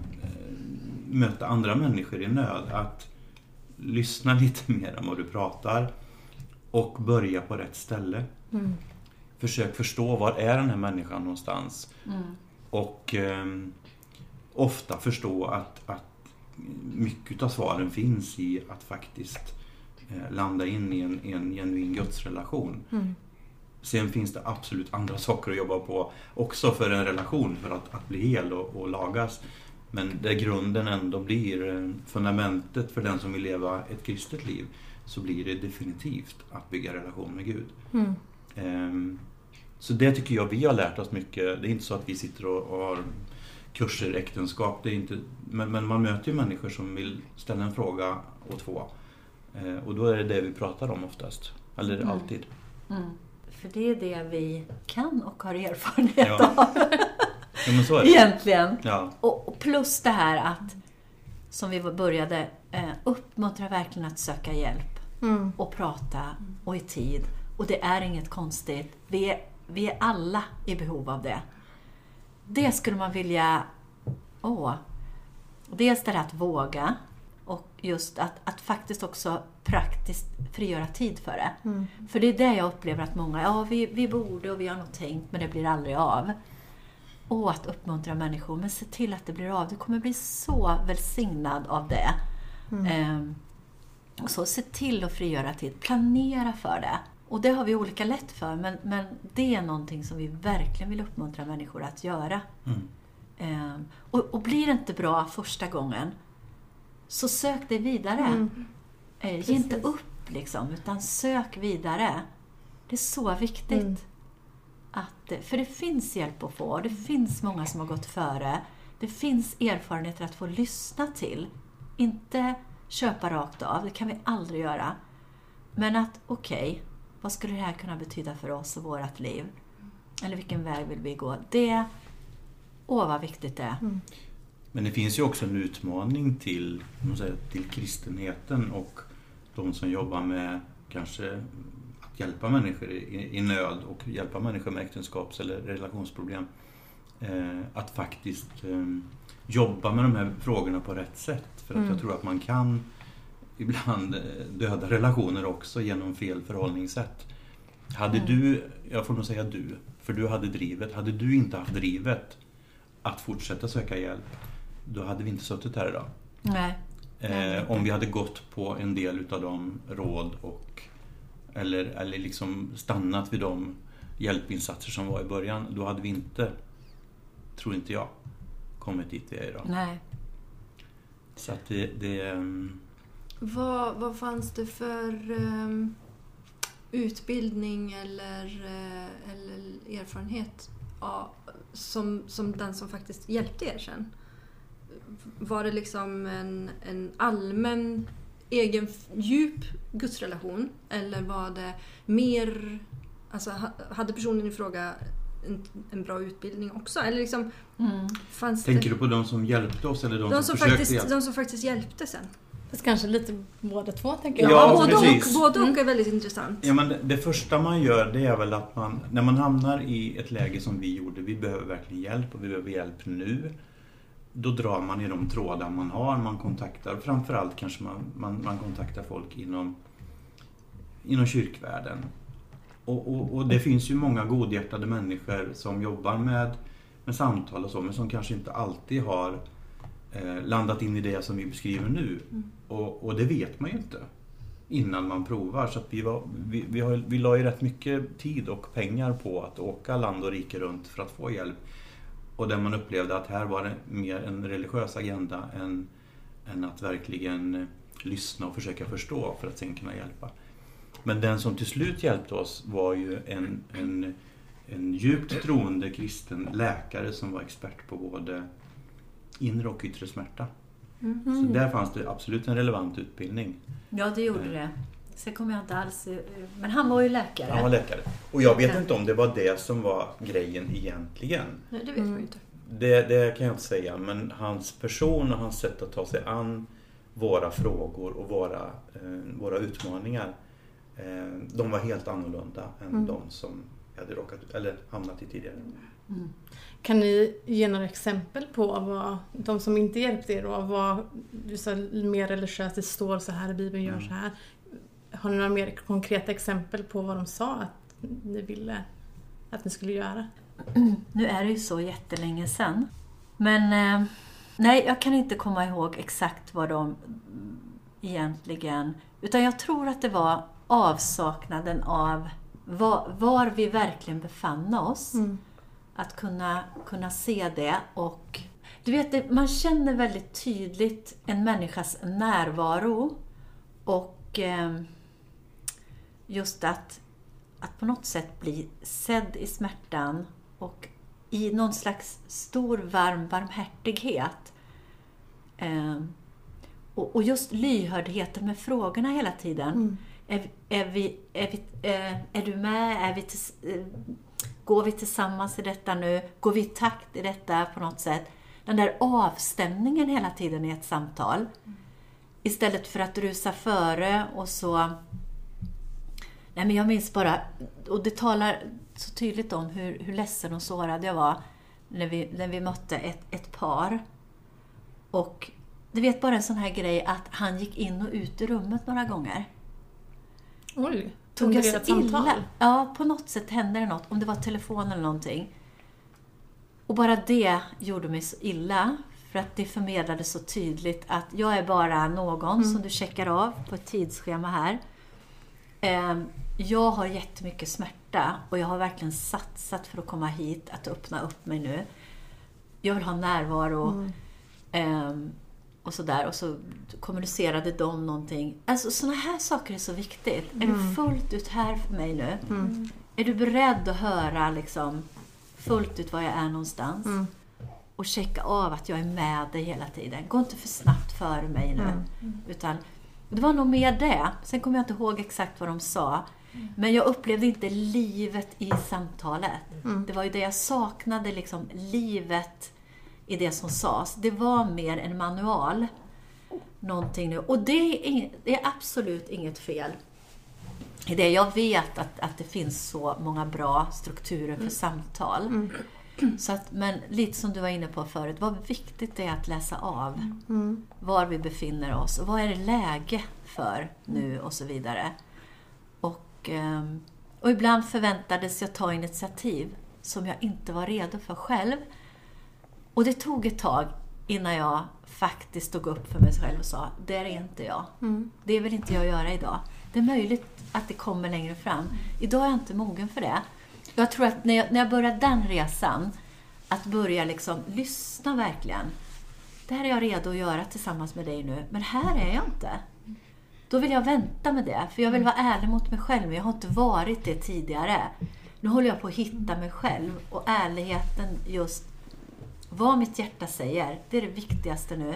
Speaker 1: möta andra människor i nöd. Att lyssna lite mer än vad du pratar. Och börja på rätt ställe. Mm. Försök förstå var är den här människan någonstans. Mm. Och eh, ofta förstå att, att mycket av svaren finns i att faktiskt eh, landa in i en, en genuin gudsrelation. Mm. Sen finns det absolut andra saker att jobba på också för en relation, för att, att bli hel och, och lagas. Men där grunden ändå blir eh, fundamentet för den som vill leva ett kristet liv, så blir det definitivt att bygga relation med Gud. Mm. Um, så det tycker jag vi har lärt oss mycket. Det är inte så att vi sitter och, och har kurser i äktenskap. Det är inte, men, men man möter ju människor som vill ställa en fråga och två. Uh, och då är det det vi pratar om oftast. Eller mm. alltid.
Speaker 2: Mm. För det är det vi kan och har erfarenhet ja. av.
Speaker 1: Ja, men så är det.
Speaker 2: Egentligen.
Speaker 1: Ja.
Speaker 2: Och, och plus det här att, som vi började, eh, uppmuntra verkligen att söka hjälp. Mm. Och prata och i tid. Och det är inget konstigt. Vi är, vi är alla i behov av det. Det skulle man vilja... Åh. Dels det att våga. Och just att, att faktiskt också praktiskt frigöra tid för det. Mm. För det är det jag upplever att många... Ja, vi, vi borde och vi har nog tänkt, men det blir aldrig av. och att uppmuntra människor. Men se till att det blir av. Du kommer bli så välsignad av det. Mm. Eh, och så se till att frigöra tid. Planera för det. Och det har vi olika lätt för. Men, men det är någonting som vi verkligen vill uppmuntra människor att göra. Mm. Eh, och, och blir det inte bra första gången, så sök det vidare. Mm. Eh, ge inte upp liksom, utan sök vidare. Det är så viktigt. Mm. Att, för det finns hjälp att få. Det finns många som har gått före. Det finns erfarenheter att få lyssna till. Inte köpa rakt av. Det kan vi aldrig göra. Men att okej, okay, vad skulle det här kunna betyda för oss och vårt liv? Eller vilken väg vill vi gå? Det, åh vad viktigt det är. Mm.
Speaker 1: Men det finns ju också en utmaning till, man säger, till kristenheten och de som jobbar med kanske att hjälpa människor i, i nöd och hjälpa människor med äktenskaps- eller relationsproblem. Eh, att faktiskt eh, jobba med de här frågorna på rätt sätt. För att mm. jag tror att man kan ibland döda relationer också genom fel förhållningssätt. Hade mm. du, jag får nog säga du, för du hade drivet, hade du inte haft drivet att fortsätta söka hjälp, då hade vi inte suttit här idag.
Speaker 2: Nej.
Speaker 1: Eh, om vi hade gått på en del av de råd och eller, eller liksom stannat vid de hjälpinsatser som var i början, då hade vi inte, tror inte jag, kommit dit vi är idag.
Speaker 2: Nej.
Speaker 1: Så att det... det um...
Speaker 4: vad, vad fanns det för um, utbildning eller, uh, eller erfarenhet uh, som, som den som faktiskt hjälpte er sen? Var det liksom en, en allmän egen djup gudsrelation, eller var det mer, alltså hade personen i fråga en, en bra utbildning också, eller liksom
Speaker 2: mm.
Speaker 4: fanns
Speaker 1: Tänker
Speaker 4: det...
Speaker 1: du på de som hjälpte oss eller de,
Speaker 4: de
Speaker 1: som,
Speaker 4: som
Speaker 1: försökte
Speaker 4: faktiskt,
Speaker 1: hjälpa?
Speaker 4: de som faktiskt hjälpte sen?
Speaker 3: Fast kanske lite båda två, tänker jag.
Speaker 1: Ja,
Speaker 4: ja både
Speaker 1: precis.
Speaker 4: och, både och är väldigt intressant.
Speaker 1: Ja, men det, det första man gör, det är väl att man, när man hamnar i ett läge som vi gjorde, vi behöver verkligen hjälp och vi behöver hjälp nu. Då drar man i de trådar man har, man kontaktar, framförallt kanske man, man, man kontaktar folk inom, inom kyrkvärlden. Och, och, och det finns ju många godhjärtade människor som jobbar med, med samtal och så, men som kanske inte alltid har eh, landat in i det som vi beskriver nu. Mm. Och, och det vet man ju inte innan man provar. Så att vi, var, vi, vi, har, vi la ju rätt mycket tid och pengar på att åka land och rike runt för att få hjälp. Och där man upplevde att här var det mer en religiös agenda än, än att verkligen lyssna och försöka förstå för att sen kunna hjälpa. Men den som till slut hjälpte oss var ju en, en, en djupt troende kristen läkare som var expert på både inre och yttre smärta. Mm. Så där fanns det absolut en relevant utbildning.
Speaker 2: Ja, det gjorde det. Sen kommer jag inte alls... Men han var ju läkare.
Speaker 1: Han var läkare. Och jag vet inte om det var det som var grejen egentligen.
Speaker 4: Nej, det vet mm. man ju inte.
Speaker 1: Det, det kan jag inte säga. Men hans person och hans sätt att ta sig an våra frågor och våra, eh, våra utmaningar, eh, de var helt annorlunda än mm. de som jag hade råkat, eller hamnat i tidigare.
Speaker 3: Mm. Kan ni ge några exempel på vad de som inte hjälpte er då, vad så mer religiöst, det står så här, Bibeln gör mm. så här. Har ni några mer konkreta exempel på vad de sa att ni ville att ni skulle göra?
Speaker 2: Nu är det ju så jättelänge sedan. Men eh, nej, jag kan inte komma ihåg exakt vad de egentligen... Utan jag tror att det var avsaknaden av var, var vi verkligen befann oss. Mm. Att kunna, kunna se det. Och du vet, man känner väldigt tydligt en människas närvaro. Och... Eh, just att, att på något sätt bli sedd i smärtan och i någon slags stor varm barmhärtighet. Eh, och, och just lyhördheten med frågorna hela tiden. Mm. Är, är, vi, är, vi, eh, är du med? Är vi tills, eh, går vi tillsammans i detta nu? Går vi i takt i detta på något sätt? Den där avstämningen hela tiden i ett samtal. Mm. Istället för att rusa före och så... Nej, men jag minns bara, och det talar så tydligt om hur, hur ledsen och sårad jag var när vi, när vi mötte ett, ett par. Och du vet, bara en sån här grej att han gick in och ut i rummet några gånger.
Speaker 3: Oj,
Speaker 2: tog jag så illa. Ja, på något sätt hände det något, om det var telefon eller någonting. Och bara det gjorde mig så illa. För att det förmedlade så tydligt att jag är bara någon mm. som du checkar av på ett tidsschema här. Eh, jag har jättemycket smärta och jag har verkligen satsat för att komma hit, att öppna upp mig nu. Jag vill ha närvaro mm. eh, och sådär. Och så kommunicerade de någonting. Alltså sådana här saker är så viktigt. Mm. Är du fullt ut här för mig nu? Mm. Är du beredd att höra liksom, fullt ut var jag är någonstans? Mm. Och checka av att jag är med dig hela tiden. Gå inte för snabbt före mig nu. Mm. Utan det var nog mer det. Sen kommer jag inte ihåg exakt vad de sa. Mm. Men jag upplevde inte livet i samtalet. Mm. Det var ju det jag saknade, liksom livet i det som sades. Det var mer en manual. Någonting nu. Och det är, inget, det är absolut inget fel i det. Jag vet att, att det finns så många bra strukturer för mm. samtal. Mm. Så att, men lite som du var inne på förut, vad viktigt det är att läsa av mm. var vi befinner oss och vad är det läge för nu och så vidare. Och, och ibland förväntades jag ta initiativ som jag inte var redo för själv. Och det tog ett tag innan jag faktiskt stod upp för mig själv och sa, det är inte jag. Mm. Det vill inte jag göra idag. Det är möjligt att det kommer längre fram. Idag är jag inte mogen för det. Jag tror att när jag, när jag började den resan, att börja liksom lyssna verkligen. Det här är jag redo att göra tillsammans med dig nu. Men här är jag inte. Då vill jag vänta med det. För jag vill vara ärlig mot mig själv. Men jag har inte varit det tidigare. Nu håller jag på att hitta mig själv. Och ärligheten just, vad mitt hjärta säger, det är det viktigaste nu.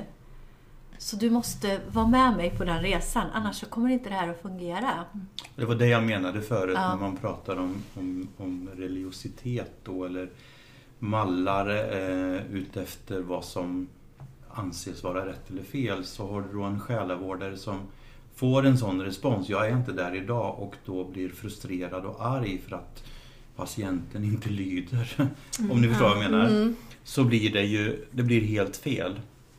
Speaker 2: Så du måste vara med mig på den resan. Annars så kommer inte det här att fungera.
Speaker 1: Det var det jag menade förut ja. När man pratar om, om, om religiositet då, eller mallar eh, ut efter vad som anses vara rätt eller fel. Så har du då en själavårdare som får en sån respons. Jag är inte där idag, och då blir frustrerad och arg för att patienten inte lyder. Mm. Om ni förstår vad jag menar. Mm. Så blir det ju det blir helt fel.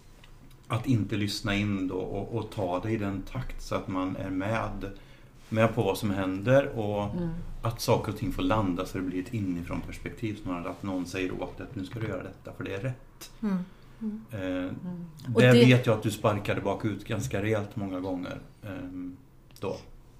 Speaker 1: Att inte lyssna in då och, och ta det i den takt så att man är med, med på vad som händer och mm. att saker och ting får landa så det blir ett inifrån perspektiv snarare att någon säger åt att nu ska du göra detta för det är rätt. Mm. Mm. Eh, mm. Det, det vet jag att du sparkade bakut ganska rejält många gånger eh, då.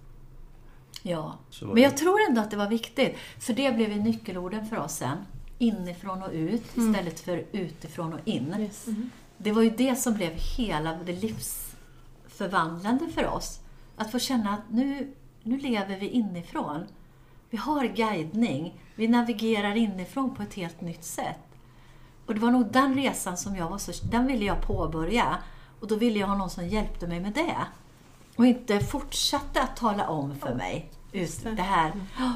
Speaker 2: Ja, men jag det... tror ändå att det var viktigt. För det blev ju nyckelorden för oss sen. Inifrån och ut mm. istället för utifrån och in. Yes. Mm. Det var ju det som blev hela det livsförvandlande för oss. Att få känna att nu, nu lever vi inifrån. Vi har guidning. Vi navigerar inifrån på ett helt nytt sätt. Och det var nog den resan som jag var så... Den ville jag påbörja. Och då ville jag ha någon som hjälpte mig med det. Och inte fortsatte att tala om för mig. Just det här.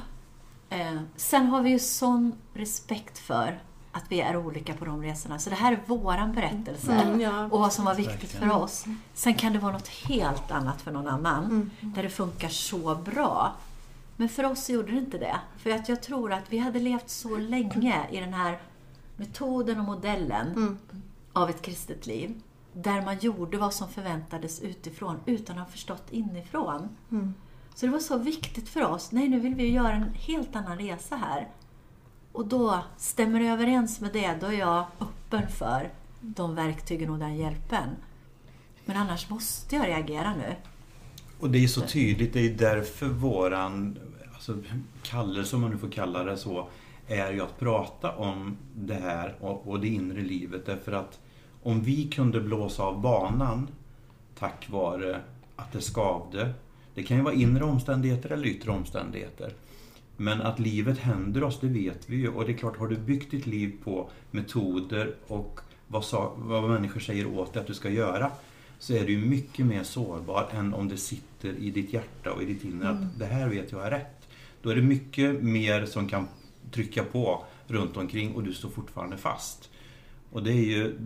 Speaker 2: Eh, sen har vi ju sån respekt för att vi är olika på de resorna. Så det här är våran berättelse. Mm, ja. Och vad som var viktigt för oss. Sen kan det vara något helt annat för någon annan. Mm. Där det funkar så bra. Men för oss gjorde det inte det. För att jag tror att vi hade levt så länge i den här metoden och modellen mm. av ett kristet liv. Där man gjorde vad som förväntades utifrån utan att ha förstått inifrån. Mm. Så det var så viktigt för oss. Nej, nu vill vi göra en helt annan resa här. Och då stämmer det överens med det. Då är jag öppen för de verktygen och den hjälpen. Men annars måste jag reagera nu.
Speaker 1: Och det är så tydligt. Det är därför våran alltså, kallelse, om man nu får kalla det så, är ju att prata om det här och, och det inre livet. Därför att om vi kunde blåsa av banan tack vare att det skavde. Det kan ju vara inre omständigheter eller yttre omständigheter. Men att livet händer oss, det vet vi ju. Och det är klart, har du byggt ditt liv på metoder och vad, sa, vad människor säger åt dig att du ska göra, så är du ju mycket mer sårbar än om det sitter i ditt hjärta och i ditt inre mm. att det här vet jag är rätt. Då är det mycket mer som kan trycka på runt omkring och du står fortfarande fast. Och det är ju...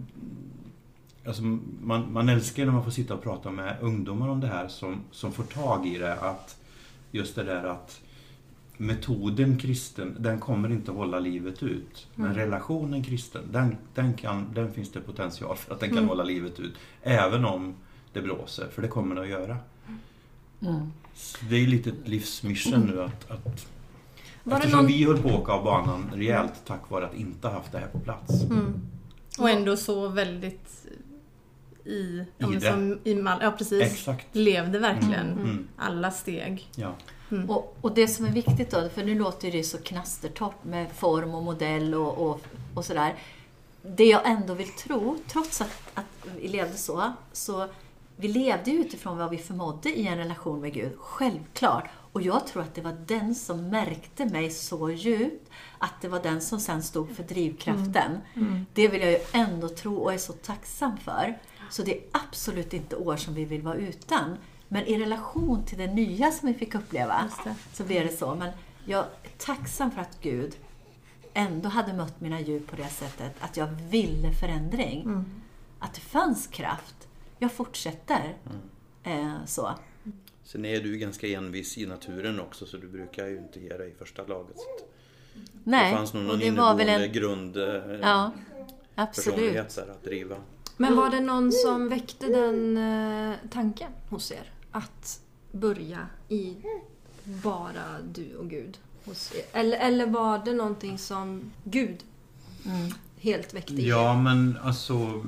Speaker 1: Alltså man, man älskar när man får sitta och prata med ungdomar om det här som, som får tag i det, att just det där att metoden kristen, den kommer inte att hålla livet ut. Men mm. relationen kristen, den, den, kan, den finns det potential för att den kan mm. hålla livet ut. Även om det blåser, för det kommer det att göra. Mm. Det är lite ett livsmission nu att, att
Speaker 4: Var det
Speaker 1: Eftersom
Speaker 4: någon...
Speaker 1: vi höll på att åka av banan rejält tack vare att inte ha haft det här på plats.
Speaker 3: Mm. Och ändå så väldigt i, ja, men
Speaker 1: det.
Speaker 3: som i Mal- ja precis,
Speaker 1: Exakt.
Speaker 3: levde verkligen
Speaker 1: Mm. Mm.
Speaker 3: alla steg.
Speaker 1: Ja.
Speaker 3: Mm.
Speaker 2: Och, och det som är viktigt då, för nu låter det så knastertorrt med form och modell och, och, och sådär. Det jag ändå vill tro, trots att, att vi levde så, så vi levde utifrån vad vi förmådde i en relation med Gud, självklart. Och jag tror att det var den som märkte mig så djupt, att det var den som sen stod för drivkraften.
Speaker 3: Mm. Mm.
Speaker 2: Det vill jag ju ändå tro och är så tacksam för. Så det är absolut inte år som vi vill vara utan. Men i relation till det nya som vi fick uppleva så blir det så. Men jag är tacksam för att Gud ändå hade mött mina djup på det sättet. Att jag ville förändring.
Speaker 3: Mm.
Speaker 2: Att det fanns kraft. Jag fortsätter. Mm. Eh, så.
Speaker 1: Sen är du ganska envis i naturen också, så du brukar ju inte ge dig i första laget. Så
Speaker 2: Nej,
Speaker 1: det fanns nog någon
Speaker 2: och det var väl
Speaker 1: inneboende
Speaker 2: en...
Speaker 1: grund eh,
Speaker 2: Ja, absolut.
Speaker 1: personlighet där att driva.
Speaker 4: Men var det någon som väckte den eh, tanken hos er? Att börja i bara du och Gud hos er? Eller, eller var det någonting som Gud
Speaker 2: Mm.
Speaker 4: helt väckte i er?
Speaker 1: Ja, men alltså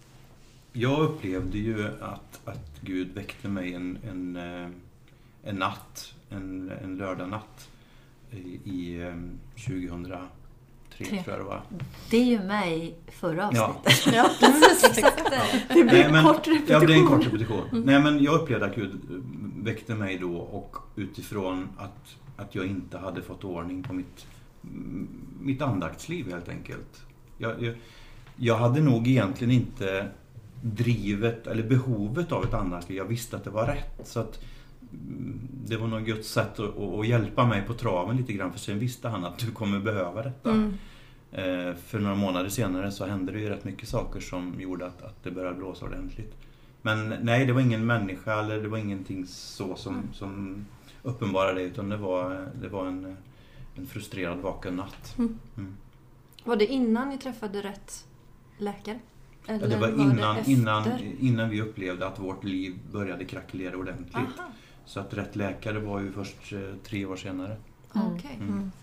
Speaker 1: jag upplevde ju att, att Gud väckte mig en, en, eh, en natt, en, en lördagnatt i, i eh, tjugohundratre
Speaker 2: Tre.
Speaker 1: tror jag det var.
Speaker 2: Det är ju mig förra
Speaker 1: Ja.
Speaker 2: avsnittet.
Speaker 4: Ja, precis. Exakt det.
Speaker 2: Det blir
Speaker 1: Nej,
Speaker 2: en
Speaker 1: men-
Speaker 2: kort repetition.
Speaker 1: Ja, det är en kort repetition. Nej, men jag upplevde att Gud väckte mig då, och utifrån att, att jag inte hade fått ordning på mitt, mitt andaktsliv helt enkelt. Jag, jag, jag hade nog egentligen inte drivet eller behovet av ett andaktsliv. Jag visste att det var rätt. Så att mm, det var nog Guds sätt att, att, att hjälpa mig på traven lite grann. För sen visste han att du kommer behöva detta.
Speaker 3: Mm.
Speaker 1: Eh, för några månader senare så hände det ju rätt mycket saker som gjorde att, att det började blåsa ordentligt. Men nej, det var ingen människa eller det var ingenting så som, som uppenbarade det, utan det var, det var en, en frustrerad vaken natt.
Speaker 3: Mm.
Speaker 1: Mm.
Speaker 4: Var det innan ni träffade rätt läkare? Eller
Speaker 1: Ja, det var
Speaker 4: det
Speaker 1: innan,
Speaker 4: efter?
Speaker 1: innan, innan vi upplevde att vårt liv började krackelera ordentligt.
Speaker 4: Aha,
Speaker 1: Så att rätt läkare var ju först eh, tre år senare.
Speaker 2: Mm.
Speaker 4: okej.
Speaker 1: Mm.
Speaker 3: Mm.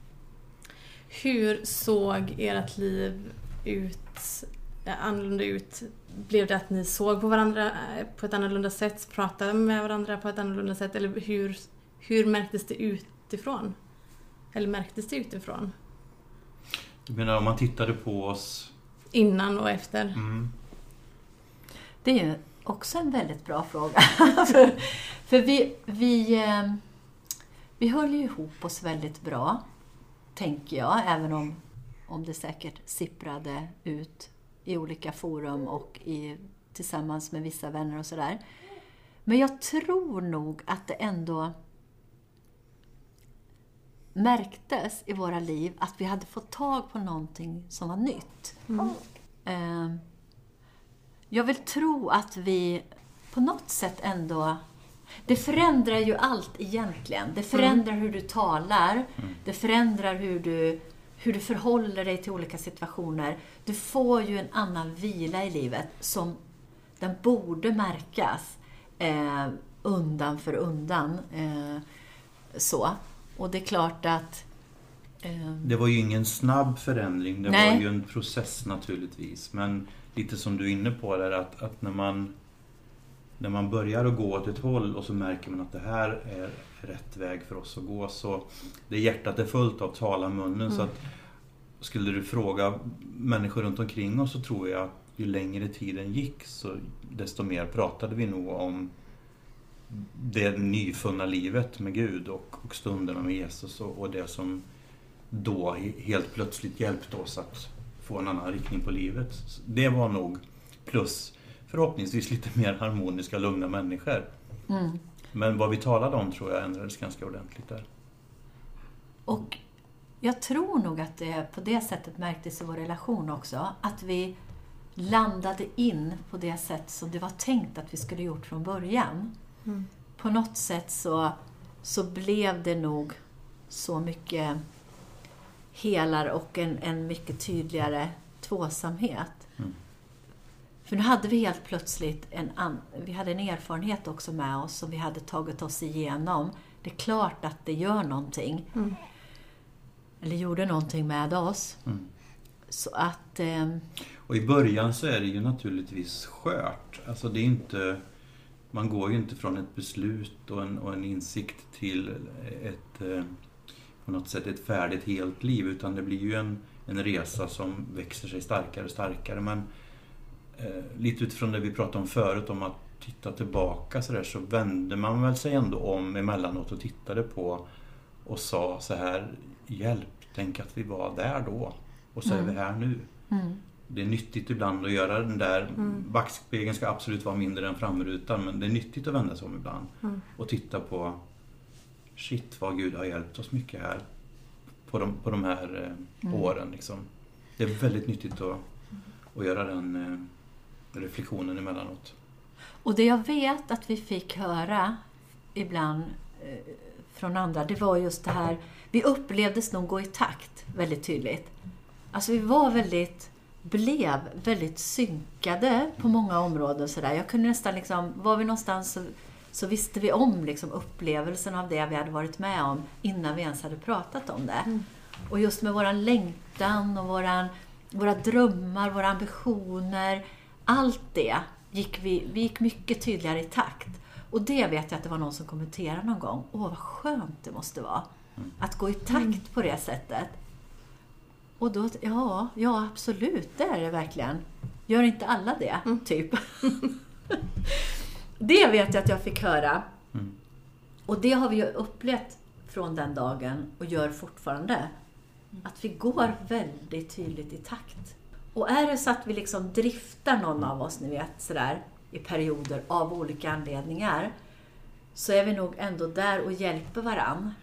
Speaker 3: Hur såg ert liv ut, ja, annorlunda ut? Blev det att ni såg på varandra eh, på ett annorlunda sätt, pratade med varandra på ett annorlunda sätt? Eller hur, hur märktes det utifrån? Eller märktes det utifrån?
Speaker 1: Jag menar, om man tittade på oss...
Speaker 3: Innan och efter?
Speaker 1: Mm,
Speaker 2: Det är ju också en väldigt bra fråga. för för vi, vi, eh, vi höll ju ihop oss väldigt bra, tänker jag. Även om, om det säkert sipprade ut i olika forum och i, tillsammans med vissa vänner och sådär. Men jag tror nog att det ändå märktes i våra liv att vi hade fått tag på någonting som var nytt.
Speaker 3: Mm.
Speaker 2: Eh, Jag vill tro att vi på något sätt ändå... Det förändrar ju allt egentligen. Det förändrar hur du talar.
Speaker 1: Mm.
Speaker 2: Det förändrar hur du, hur du förhåller dig till olika situationer. Du får ju en annan vila i livet som den borde märkas eh, undan för undan. Eh, så. Och det är klart att... Eh,
Speaker 1: Det var ju ingen snabb förändring, det
Speaker 2: Nej.
Speaker 1: var ju en process naturligtvis. Men lite som du är inne på där, att, att när, man, när man börjar att gå åt ett håll och så märker man att det här är rätt väg för oss att gå, så det hjärtat är fullt av tala munnen.
Speaker 2: Mm.
Speaker 1: Så att skulle du fråga människor runt omkring oss, så tror jag att ju längre tiden gick så desto mer pratade vi nog om det nyfunna livet med Gud och, och stunderna med Jesus och, och det som då helt plötsligt hjälpte oss att få en annan riktning på livet. Det var nog plus förhoppningsvis lite mer harmoniska, lugna människor.
Speaker 2: mm.
Speaker 1: Men vad vi talade om tror jag ändrades ganska ordentligt där.
Speaker 2: Och jag tror nog att det på det sättet märktes i vår relation också. Att vi landade in på det sätt som det var tänkt att vi skulle gjort från början.
Speaker 3: Mm.
Speaker 2: På något sätt så, så blev det nog så mycket helar och en, en mycket tydligare tvåsamhet.
Speaker 1: Mm.
Speaker 2: För nu hade vi helt plötsligt en, an, vi hade en erfarenhet också med oss som vi hade tagit oss igenom. Det är klart att det gör någonting.
Speaker 3: Mm.
Speaker 2: eller gjorde någonting med oss.
Speaker 1: Mm.
Speaker 2: Så att... Eh,
Speaker 1: och i början så är det ju naturligtvis skört. Alltså det är inte... Man går ju inte från ett beslut och en, och en insikt till ett... Eh, på något sätt ett färdigt helt liv, utan det blir ju en, en resa som växer sig starkare och starkare. Men eh, lite utifrån det vi pratade om förut, om att titta tillbaka så där, så vände man väl sig ändå om emellanåt och tittade på och sa så här: hjälp, tänk att vi var där då och så mm. är vi här nu.
Speaker 2: Mm.
Speaker 1: Det är nyttigt ibland att göra den där, mm. backspegeln ska absolut vara mindre än framrutan, men det är nyttigt att vända sig om ibland mm. och titta på shit vad Gud har hjälpt oss mycket här på de, på de här eh, mm. åren liksom. Det är väldigt nyttigt att, att göra den eh, reflektionen emellanåt.
Speaker 2: Och det jag vet att vi fick höra ibland eh, från andra, det var just det här, vi upplevdes nog gå i takt väldigt tydligt. Alltså vi var väldigt, blev väldigt synkade på många områden sådär. Jag kunde nästan liksom, var vi någonstans så, så visste vi om liksom upplevelsen av det vi hade varit med om innan vi ens hade pratat om det. Mm. Och just med våran längtan och våran, våra drömmar, våra ambitioner, allt det gick vi, vi gick mycket tydligare i takt. Och det vet jag att det var någon som kommenterade någon gång. Åh, vad skönt det måste vara. Att gå i takt mm. på det sättet. Och då, ja, ja absolut, det är det verkligen. Gör inte alla det, mm. typ. Det vet jag att jag fick höra. Mm. Och det har vi ju upplevt från den dagen och gör fortfarande. Att vi går väldigt tydligt i takt. Och är det så att vi liksom driftar någon av oss, ni vet, sådär, i perioder av olika anledningar, så är vi nog ändå där och hjälper varann.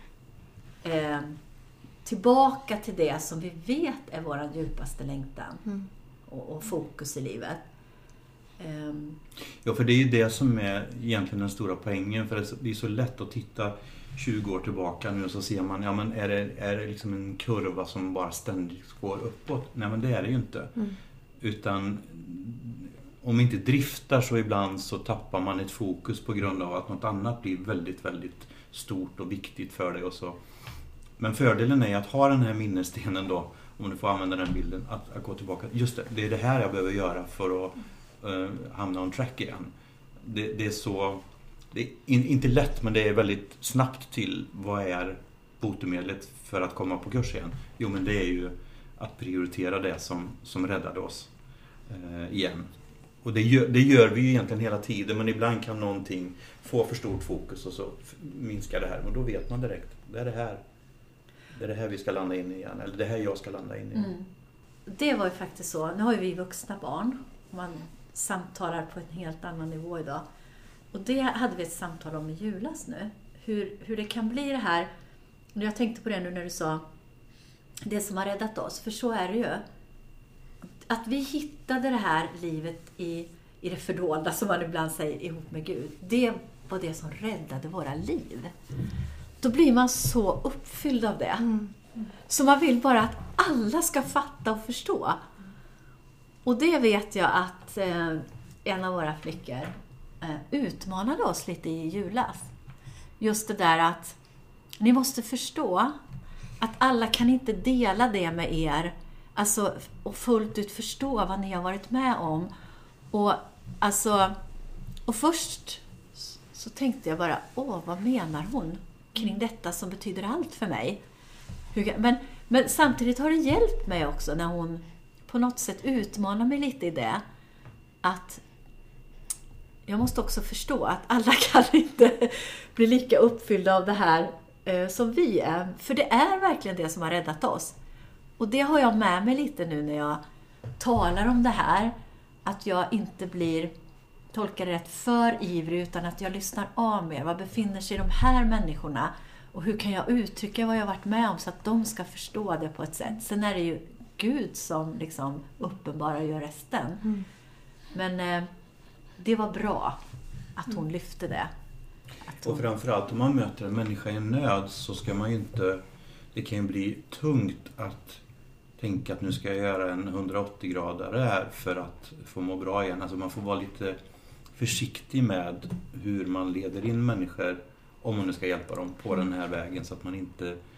Speaker 2: Eh, tillbaka till det som vi vet är vår djupaste längtan mm. och, och fokus i livet. Eh,
Speaker 1: ja, för det är ju det som är egentligen den stora poängen, för det är så lätt att titta tjugo år tillbaka nu och så ser man, ja men är det, är det liksom en kurva som bara ständigt går uppåt? Nej, men det är det ju inte. Mm. Utan om vi inte driftar så ibland så tappar man ett fokus på grund av att något annat blir väldigt, väldigt stort och viktigt för dig och så. Men fördelen är att ha den här minnesstenen då, om du får använda den bilden, att, att gå tillbaka. Just det, det är det här jag behöver göra för att uh, hamna on track igen. Det, det är så... Det är in, inte lätt, men det är väldigt snabbt till vad är botemedlet för att komma på kurs igen. Jo, men det är ju att prioritera det som, som räddade oss eh, igen. Och det gör, det gör vi ju egentligen hela tiden, men ibland kan någonting få för stort fokus och så minskar det här. Och då vet man direkt, det är det här, det är det här vi ska landa in i igen, eller det här jag ska landa in i.
Speaker 2: Mm. Det var ju faktiskt så, nu har ju vi vuxna barn, man samtalar på en helt annan nivå idag. Och det hade vi ett samtal om i julas nu. Hur, hur det kan bli det här. Och jag tänkte på det nu när du sa det som har räddat oss. För så är det ju. Att vi hittade det här livet i, i det fördolda, som man ibland säger, ihop med Gud. Det var det som räddade våra liv. Då blir man så uppfylld av det. Mm. Så man vill bara att alla ska fatta och förstå. Och det vet jag att eh, en av våra flickor utmanade oss lite i julas. Just det där att ni måste förstå att alla kan inte dela det med er, alltså, och fullt ut förstå vad ni har varit med om. Och, alltså, och först så tänkte jag bara, åh, vad menar hon kring detta som betyder allt för mig? Hur, men, men samtidigt har det hjälpt mig också när hon på något sätt utmanar mig lite i det, att jag måste också förstå att alla kan inte bli lika uppfyllda av det här eh, som vi är. För det är verkligen det som har räddat oss. Och det har jag med mig lite nu när jag talar om det här. Att jag inte blir, tolkar det rätt, för ivrig, utan att jag lyssnar av mer. Vad befinner sig de här människorna? Och hur kan jag uttrycka vad jag har varit med om så att de ska förstå det på ett sätt. Sen är det ju Gud som liksom uppenbara gör resten. Mm. Men... Eh, det var bra att hon lyfte det. Att hon...
Speaker 1: Och framförallt om man möter en människa i nöd så ska man ju inte... Det kan ju bli tungt att tänka att nu ska jag göra en hundraåttio gradare här för att få må bra igen. Alltså man får vara lite försiktig med hur man leder in människor om man nu ska hjälpa dem på den här vägen, så att man inte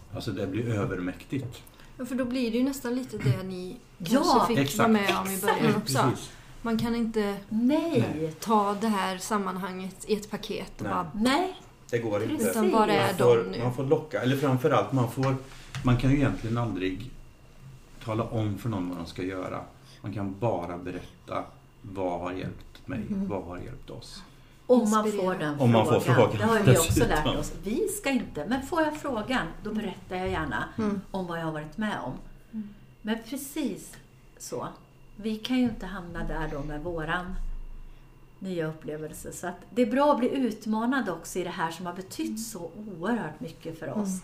Speaker 1: Alltså det blir övermäktigt.
Speaker 4: Ja, för då blir det ju nästan lite det ni
Speaker 2: Ja,
Speaker 4: kanske fick
Speaker 1: exakt.
Speaker 4: vara med om i början också.
Speaker 1: Precis.
Speaker 4: Man kan inte
Speaker 2: Nej.
Speaker 4: ta det här sammanhanget i ett paket och
Speaker 1: Nej.
Speaker 4: bara...
Speaker 2: Nej.
Speaker 1: Det går inte.
Speaker 2: Precis.
Speaker 4: Utan bara är
Speaker 1: Man får,
Speaker 4: de nu.
Speaker 1: man får locka, eller framförallt man får, man kan ju egentligen aldrig tala om för någon vad de ska göra. Man kan bara berätta vad har hjälpt mig,
Speaker 2: Mm.
Speaker 1: vad har hjälpt oss.
Speaker 2: Om man
Speaker 4: Inspirera.
Speaker 2: får den
Speaker 1: Om man får
Speaker 2: frågan.
Speaker 1: frågan,
Speaker 2: Det har vi också
Speaker 1: dessutom.
Speaker 2: lärt oss. Vi ska inte, men får jag frågan, då berättar jag gärna
Speaker 3: Mm.
Speaker 2: om vad jag har varit med om.
Speaker 4: Mm.
Speaker 2: Men precis så. Vi kan ju inte hamna där då med våran nya upplevelse. Så att det är bra att bli utmanad också i det här som har betytt så oerhört mycket för oss.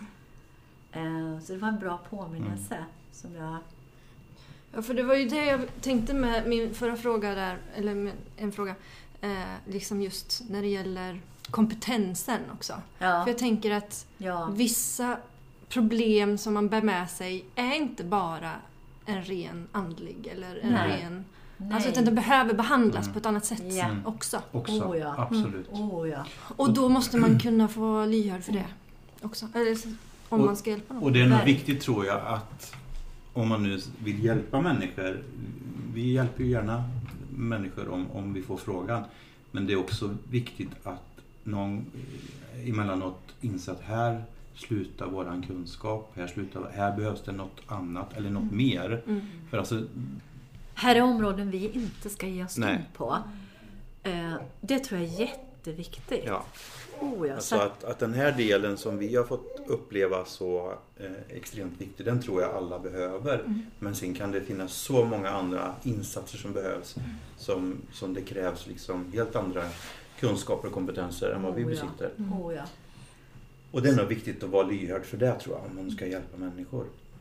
Speaker 2: Eh, Så det var en bra påminnelse som jag...
Speaker 4: Ja, för det var ju det jag tänkte med min förra fråga där, eller med en fråga, eh, liksom just när det gäller kompetensen också.
Speaker 2: Ja,
Speaker 4: För jag tänker att
Speaker 2: ja,
Speaker 4: vissa problem som man bär med sig är inte bara en ren andlig eller en
Speaker 2: Nej.
Speaker 4: ren...
Speaker 2: nej.
Speaker 4: Alltså utan det behöver behandlas
Speaker 1: Mm.
Speaker 4: på ett annat sätt
Speaker 2: Ja.
Speaker 1: Mm.
Speaker 4: också.
Speaker 1: Också,
Speaker 2: Oh, ja.
Speaker 1: absolut.
Speaker 2: Oh, ja.
Speaker 4: Och då måste man kunna få vara lyhörd för det också. Eller så- om
Speaker 1: Och-
Speaker 4: man ska hjälpa någon.
Speaker 1: Och det är nog
Speaker 2: Verkligen.
Speaker 1: viktigt tror jag att om man nu vill hjälpa människor, vi hjälper ju gärna människor om, om vi får frågan, men det är också viktigt att någon emellanåt inser att här slutar våran kunskap, här, slutar, här behövs det något annat eller något mer.
Speaker 4: Mm.
Speaker 1: För alltså,
Speaker 2: Här är områden vi inte ska ge oss
Speaker 1: Nej.
Speaker 2: in på. Eh, Det tror jag är jätteviktigt.
Speaker 1: ja.
Speaker 2: Oh, ja.
Speaker 1: Alltså
Speaker 2: Så att,
Speaker 1: att, att den här delen som vi har fått uppleva så eh, extremt viktig, den tror jag alla behöver.
Speaker 4: Mm.
Speaker 1: Men sen kan det finnas så många andra insatser som behövs. Som, som det krävs liksom helt andra kunskaper och kompetenser än vad vi
Speaker 2: Oh, ja.
Speaker 1: besitter.
Speaker 2: oh, ja.
Speaker 1: Och det är nog viktigt att vara lyhörd för det tror jag, om man ska hjälpa människor.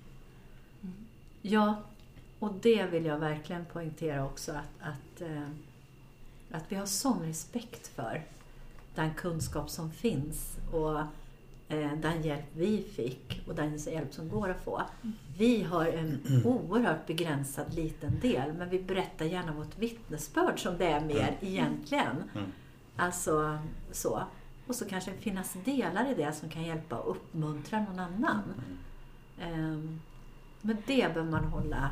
Speaker 2: Ja, och det vill jag verkligen poängtera också. Att, att, eh, att vi har sån respekt för den kunskap som finns. Och eh, den hjälp vi fick och den hjälp som går att få. Vi har en oerhört begränsad liten del, men vi berättar gärna vårt vittnesbörd som det är mer egentligen.
Speaker 1: Mm.
Speaker 2: Alltså så. Och så kanske det finnas delar i det som kan hjälpa och uppmuntra någon annan. Ehm, Men det bör man hålla,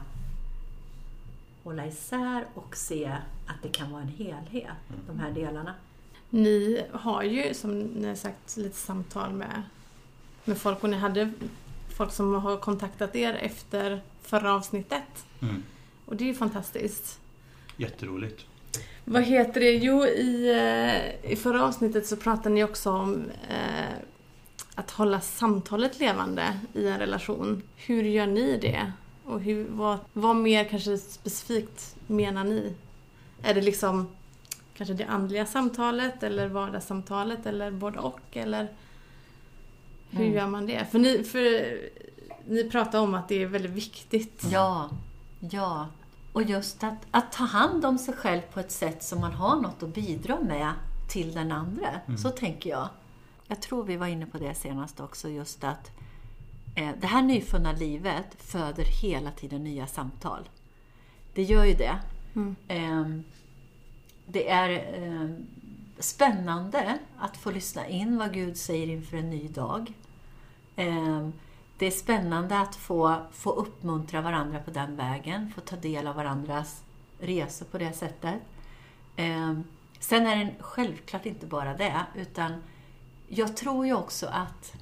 Speaker 2: hålla isär och se att det kan vara en helhet, de här delarna.
Speaker 3: Ni har ju, som ni har sagt, lite samtal med, med folk och ni hade folk som har kontaktat er efter förra avsnittet.
Speaker 1: Mm.
Speaker 3: Och det är ju fantastiskt.
Speaker 1: Jätteroligt.
Speaker 3: Vad heter det? Jo, i, eh, i förra avsnittet så pratade ni också om eh, att hålla samtalet levande i en relation. Hur gör ni det? Och hur, vad, vad mer kanske specifikt menar ni? Är det liksom kanske det andliga samtalet eller vardagssamtalet eller både och? Eller hur
Speaker 2: Mm.
Speaker 3: gör man det? För ni, för ni pratar om att det är väldigt viktigt.
Speaker 2: Ja, ja. Och just att, att ta hand om sig själv på ett sätt som man har något att bidra med till den andra.
Speaker 1: Mm.
Speaker 2: Så tänker jag. Jag tror vi var inne på det senast också. Just att eh, det här nyfunna livet föder hela tiden nya samtal. Det gör ju det.
Speaker 3: Mm.
Speaker 2: Eh, det är eh, spännande att få lyssna in vad Gud säger inför en ny dag. Eh, Det är spännande att få, få uppmuntra varandra på den vägen. Få ta del av varandras resor på det sättet. Eh, sen är det självklart inte bara det. Utan jag tror ju också att,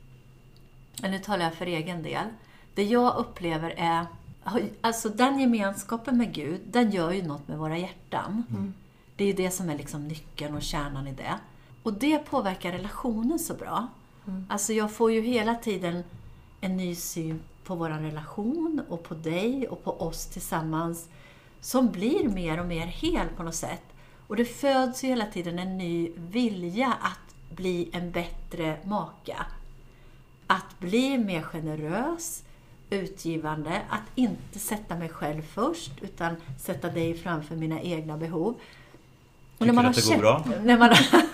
Speaker 2: nu talar jag för egen del. Det jag upplever är, alltså den gemenskapen med Gud, den gör ju något med våra hjärtan.
Speaker 3: Mm.
Speaker 2: Det är ju det som är liksom nyckeln och kärnan i det. Och det påverkar relationen så bra.
Speaker 3: Mm.
Speaker 2: Alltså jag får ju hela tiden en ny syn på vår relation och på dig och på oss tillsammans som blir mer och mer hel på något sätt. Och det föds ju hela tiden en ny vilja att bli en bättre maka. Att bli mer generös, utgivande, att inte sätta mig själv först utan sätta dig framför mina egna behov. Och
Speaker 1: Tycker du att det går bra?
Speaker 2: När man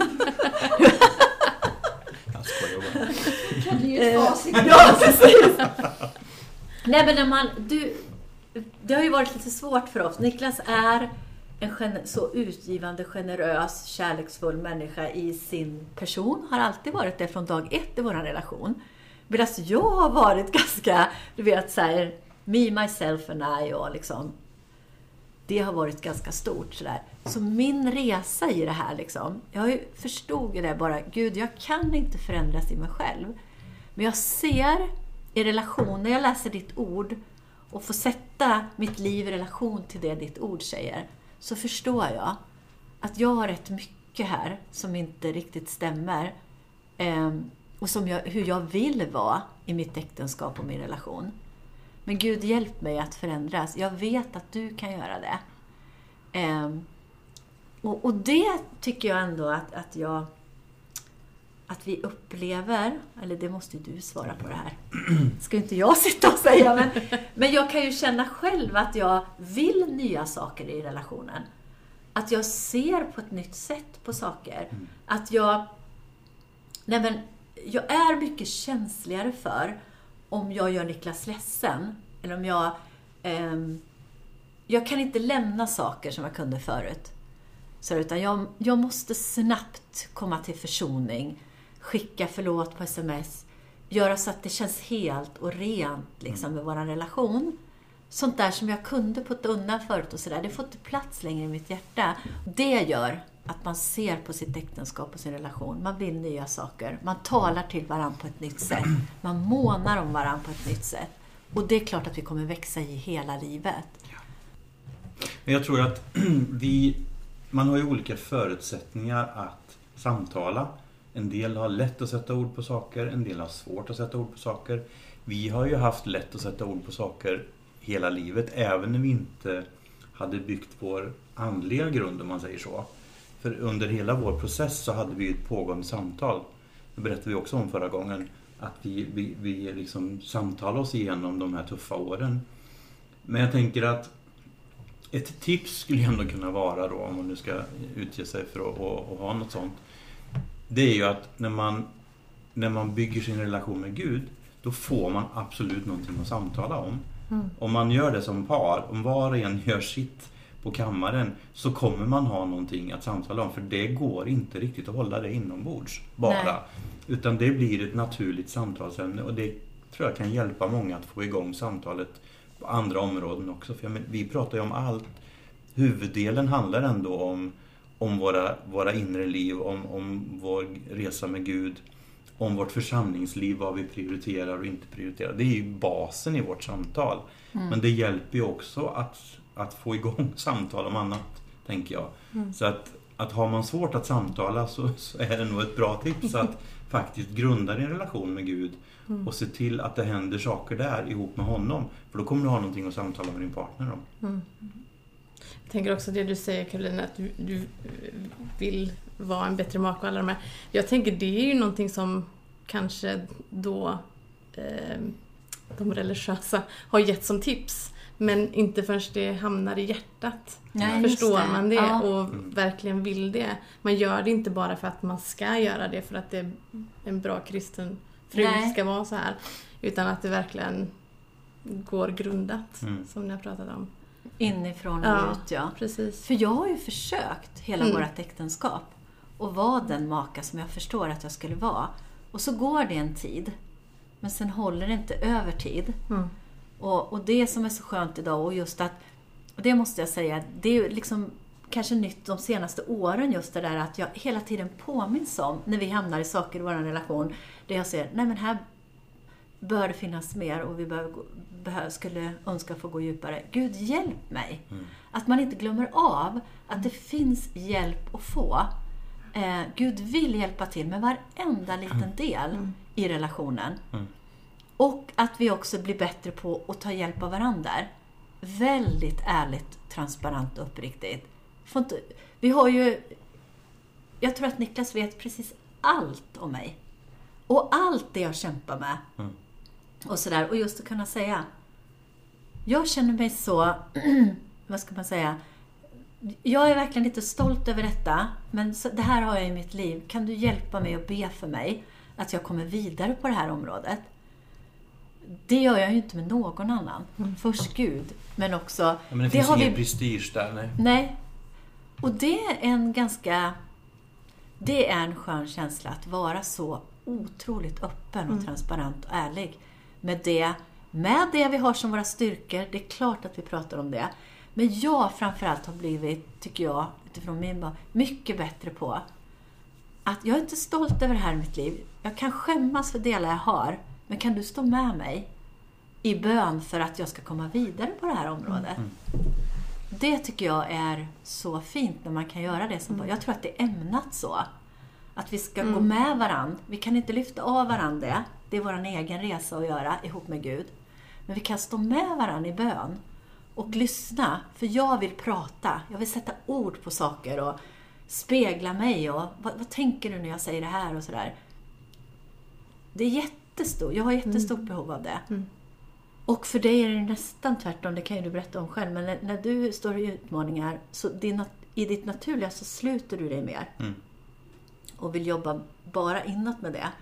Speaker 1: Jag skojar bara.
Speaker 4: Kan du ge ett facit?
Speaker 2: Ja, precis. Nej, men när man, du, det har ju varit lite svårt för oss. Niklas är en gener, så utgivande, generös, kärleksfull människa i sin person. Har alltid varit det från dag ett i vår relation. Medan jag har varit ganska, du vet så här, me, myself and I och liksom, det har varit ganska stort sådär. Så min resa i det här liksom, jag förstod det bara, Gud, jag kan inte förändras i mig själv. Men jag ser i relation, när jag läser ditt ord och får sätta mitt liv i relation till det ditt ord säger, så förstår jag att jag har rätt mycket här som inte riktigt stämmer. Ehm, och som jag, hur jag vill vara i mitt äktenskap och min relation. Men Gud, hjälp mig att förändras. Jag vet att du kan göra det. Ehm, och, och det tycker jag ändå att, att jag att vi upplever, eller det måste ju du svara på det här. Ska inte jag sitta och säga, men, men jag kan ju känna själv att jag vill nya saker i relationen. Att jag ser på ett nytt sätt på saker. Att jag, nej men, jag är mycket känsligare för om jag gör Niklas ledsen. Eller om jag, eh, jag kan inte lämna saker som jag kunde förut. Så, utan jag, jag måste snabbt komma till försoning. Skicka förlåt på sms. Göra så att det känns helt och rent liksom, med vår relation. Sånt där som jag kunde putta undan förut och sådär. Det får inte plats längre i mitt hjärta. Det gör att man ser på sitt äktenskap och sin relation. Man vill nya saker. Man talar till varandra på ett nytt sätt. Man månar om varandra på ett nytt sätt. Och det är klart att vi kommer växa i hela livet.
Speaker 1: Men jag tror att vi, man har ju olika förutsättningar att samtala. En del har lätt att sätta ord på saker. En del har svårt att sätta ord på saker. Vi har ju haft lätt att sätta ord på saker hela livet. Även när vi inte hade byggt vår andliga grund, om man säger så. För under hela vår process så hade vi ett pågående samtal. Det berättade vi också om förra gången. Att vi, vi, vi liksom samtalar oss igenom de här tuffa åren. Men jag tänker att ett tips skulle ändå kunna vara då, om man nu ska utge sig för att och, och ha något sånt. Det är ju att när man, när man bygger sin relation med Gud, då får man absolut någonting att samtala om. Mm. Om man gör det som par, om var och en gör sitt på kammaren, så kommer man ha någonting att samtala om. För det går inte riktigt att hålla det inombords bara. Nej. Utan det blir ett naturligt samtalsämne, och det tror jag kan hjälpa många att få igång samtalet på andra områden också. För jag men, vi pratar ju om allt. Huvuddelen handlar ändå om, om våra, våra inre liv, om, om vår resa med Gud, om vårt församlingsliv, vad vi prioriterar och inte prioriterar. Det är ju basen i vårt samtal. Mm. Men det hjälper ju också att, att få igång samtal om annat, tänker jag. Mm. Så att, att har man svårt att samtala, så, så är det nog ett bra tips att faktiskt grunda din relation med Gud. Mm. Och se till att det händer saker där ihop med honom. För då kommer du ha någonting att samtala med din partner om.
Speaker 3: Mm. Jag tänker också det du säger, Karolina, att du, du vill vara en bättre maka och alla de här. Jag tänker det är ju någonting som kanske då eh, de religiösa har gett som tips. Men inte förrän det hamnar i hjärtat. Nej, förstår det. Man det ja. Och verkligen vill det. Man gör det inte bara för att man ska göra det, för att det är en bra kristen fru Nej. Ska vara så här. Utan att det verkligen går grundat, mm. som ni har pratat om.
Speaker 2: Inifrån och ja, ut, ja.
Speaker 3: Precis.
Speaker 2: För jag har ju försökt hela mm. vårt äktenskap och vara den maka som jag förstår att jag skulle vara. Och så går det en tid, men sen håller det inte över tid. Mm. Och, och det som är så skönt idag, och just att, och det måste jag säga, det är liksom kanske nytt de senaste åren, just det där att jag hela tiden påminns om när vi hamnar i saker i vår relation, där jag säger, nej men här bör det finnas mer och vi bör, bör, skulle önska få gå djupare. Gud, hjälp mig. Mm. Att man inte glömmer av att det finns hjälp att få. Eh, Gud vill hjälpa till med varenda liten del mm. i relationen. Mm. Och att vi också blir bättre på att ta hjälp av varandra. Väldigt ärligt, transparent och uppriktigt. Får inte, vi har ju, jag tror att Niklas vet precis allt om mig. Och allt det jag kämpar med. Mm. Och sådär. Och just att kunna säga, jag känner mig så, vad ska man säga, jag är verkligen lite stolt över detta, men så, det här har jag i mitt liv. Kan du hjälpa mig och be för mig att jag kommer vidare på det här området? Det gör jag ju inte med någon annan. Mm. Först Gud, men också... Ja,
Speaker 1: men det, det finns ingen vi... prestige där, nej.
Speaker 2: Nej. Och det är en ganska... Det är en skön känsla att vara så otroligt öppen och
Speaker 3: Mm.
Speaker 2: transparent och ärlig med det, med det vi har som våra styrkor. Det är klart att vi pratar om det. Men jag framförallt har blivit, tycker jag, utifrån min barn, mycket bättre på att jag är inte stolt över det här i mitt liv. Jag kan skämmas för delar jag har, men kan du stå med mig i bön för att jag ska komma vidare på det här området?
Speaker 1: Mm.
Speaker 2: Det tycker jag är så fint när man kan göra det som
Speaker 3: Mm.
Speaker 2: barn. Jag tror att det är ämnat så. Att vi ska
Speaker 3: Mm.
Speaker 2: gå med varandra. Vi kan inte lyfta av varandra det. Det är vår egen resa att göra ihop med Gud. Men vi kan stå med varandra i bön. Och lyssna. För jag vill prata. Jag vill sätta ord på saker. Och spegla mig. Och vad, vad tänker du när jag säger det här? Och sådär. Det är jättestort. Jag har jättestort
Speaker 3: Mm.
Speaker 2: behov av det.
Speaker 3: Mm.
Speaker 2: Och för dig är det nästan tvärtom. Det kan ju du berätta om själv. Men när, när du står i utmaningar. Så din, i ditt naturliga så sluter du dig mer.
Speaker 1: Mm.
Speaker 2: Och vill jobba bara inåt med det.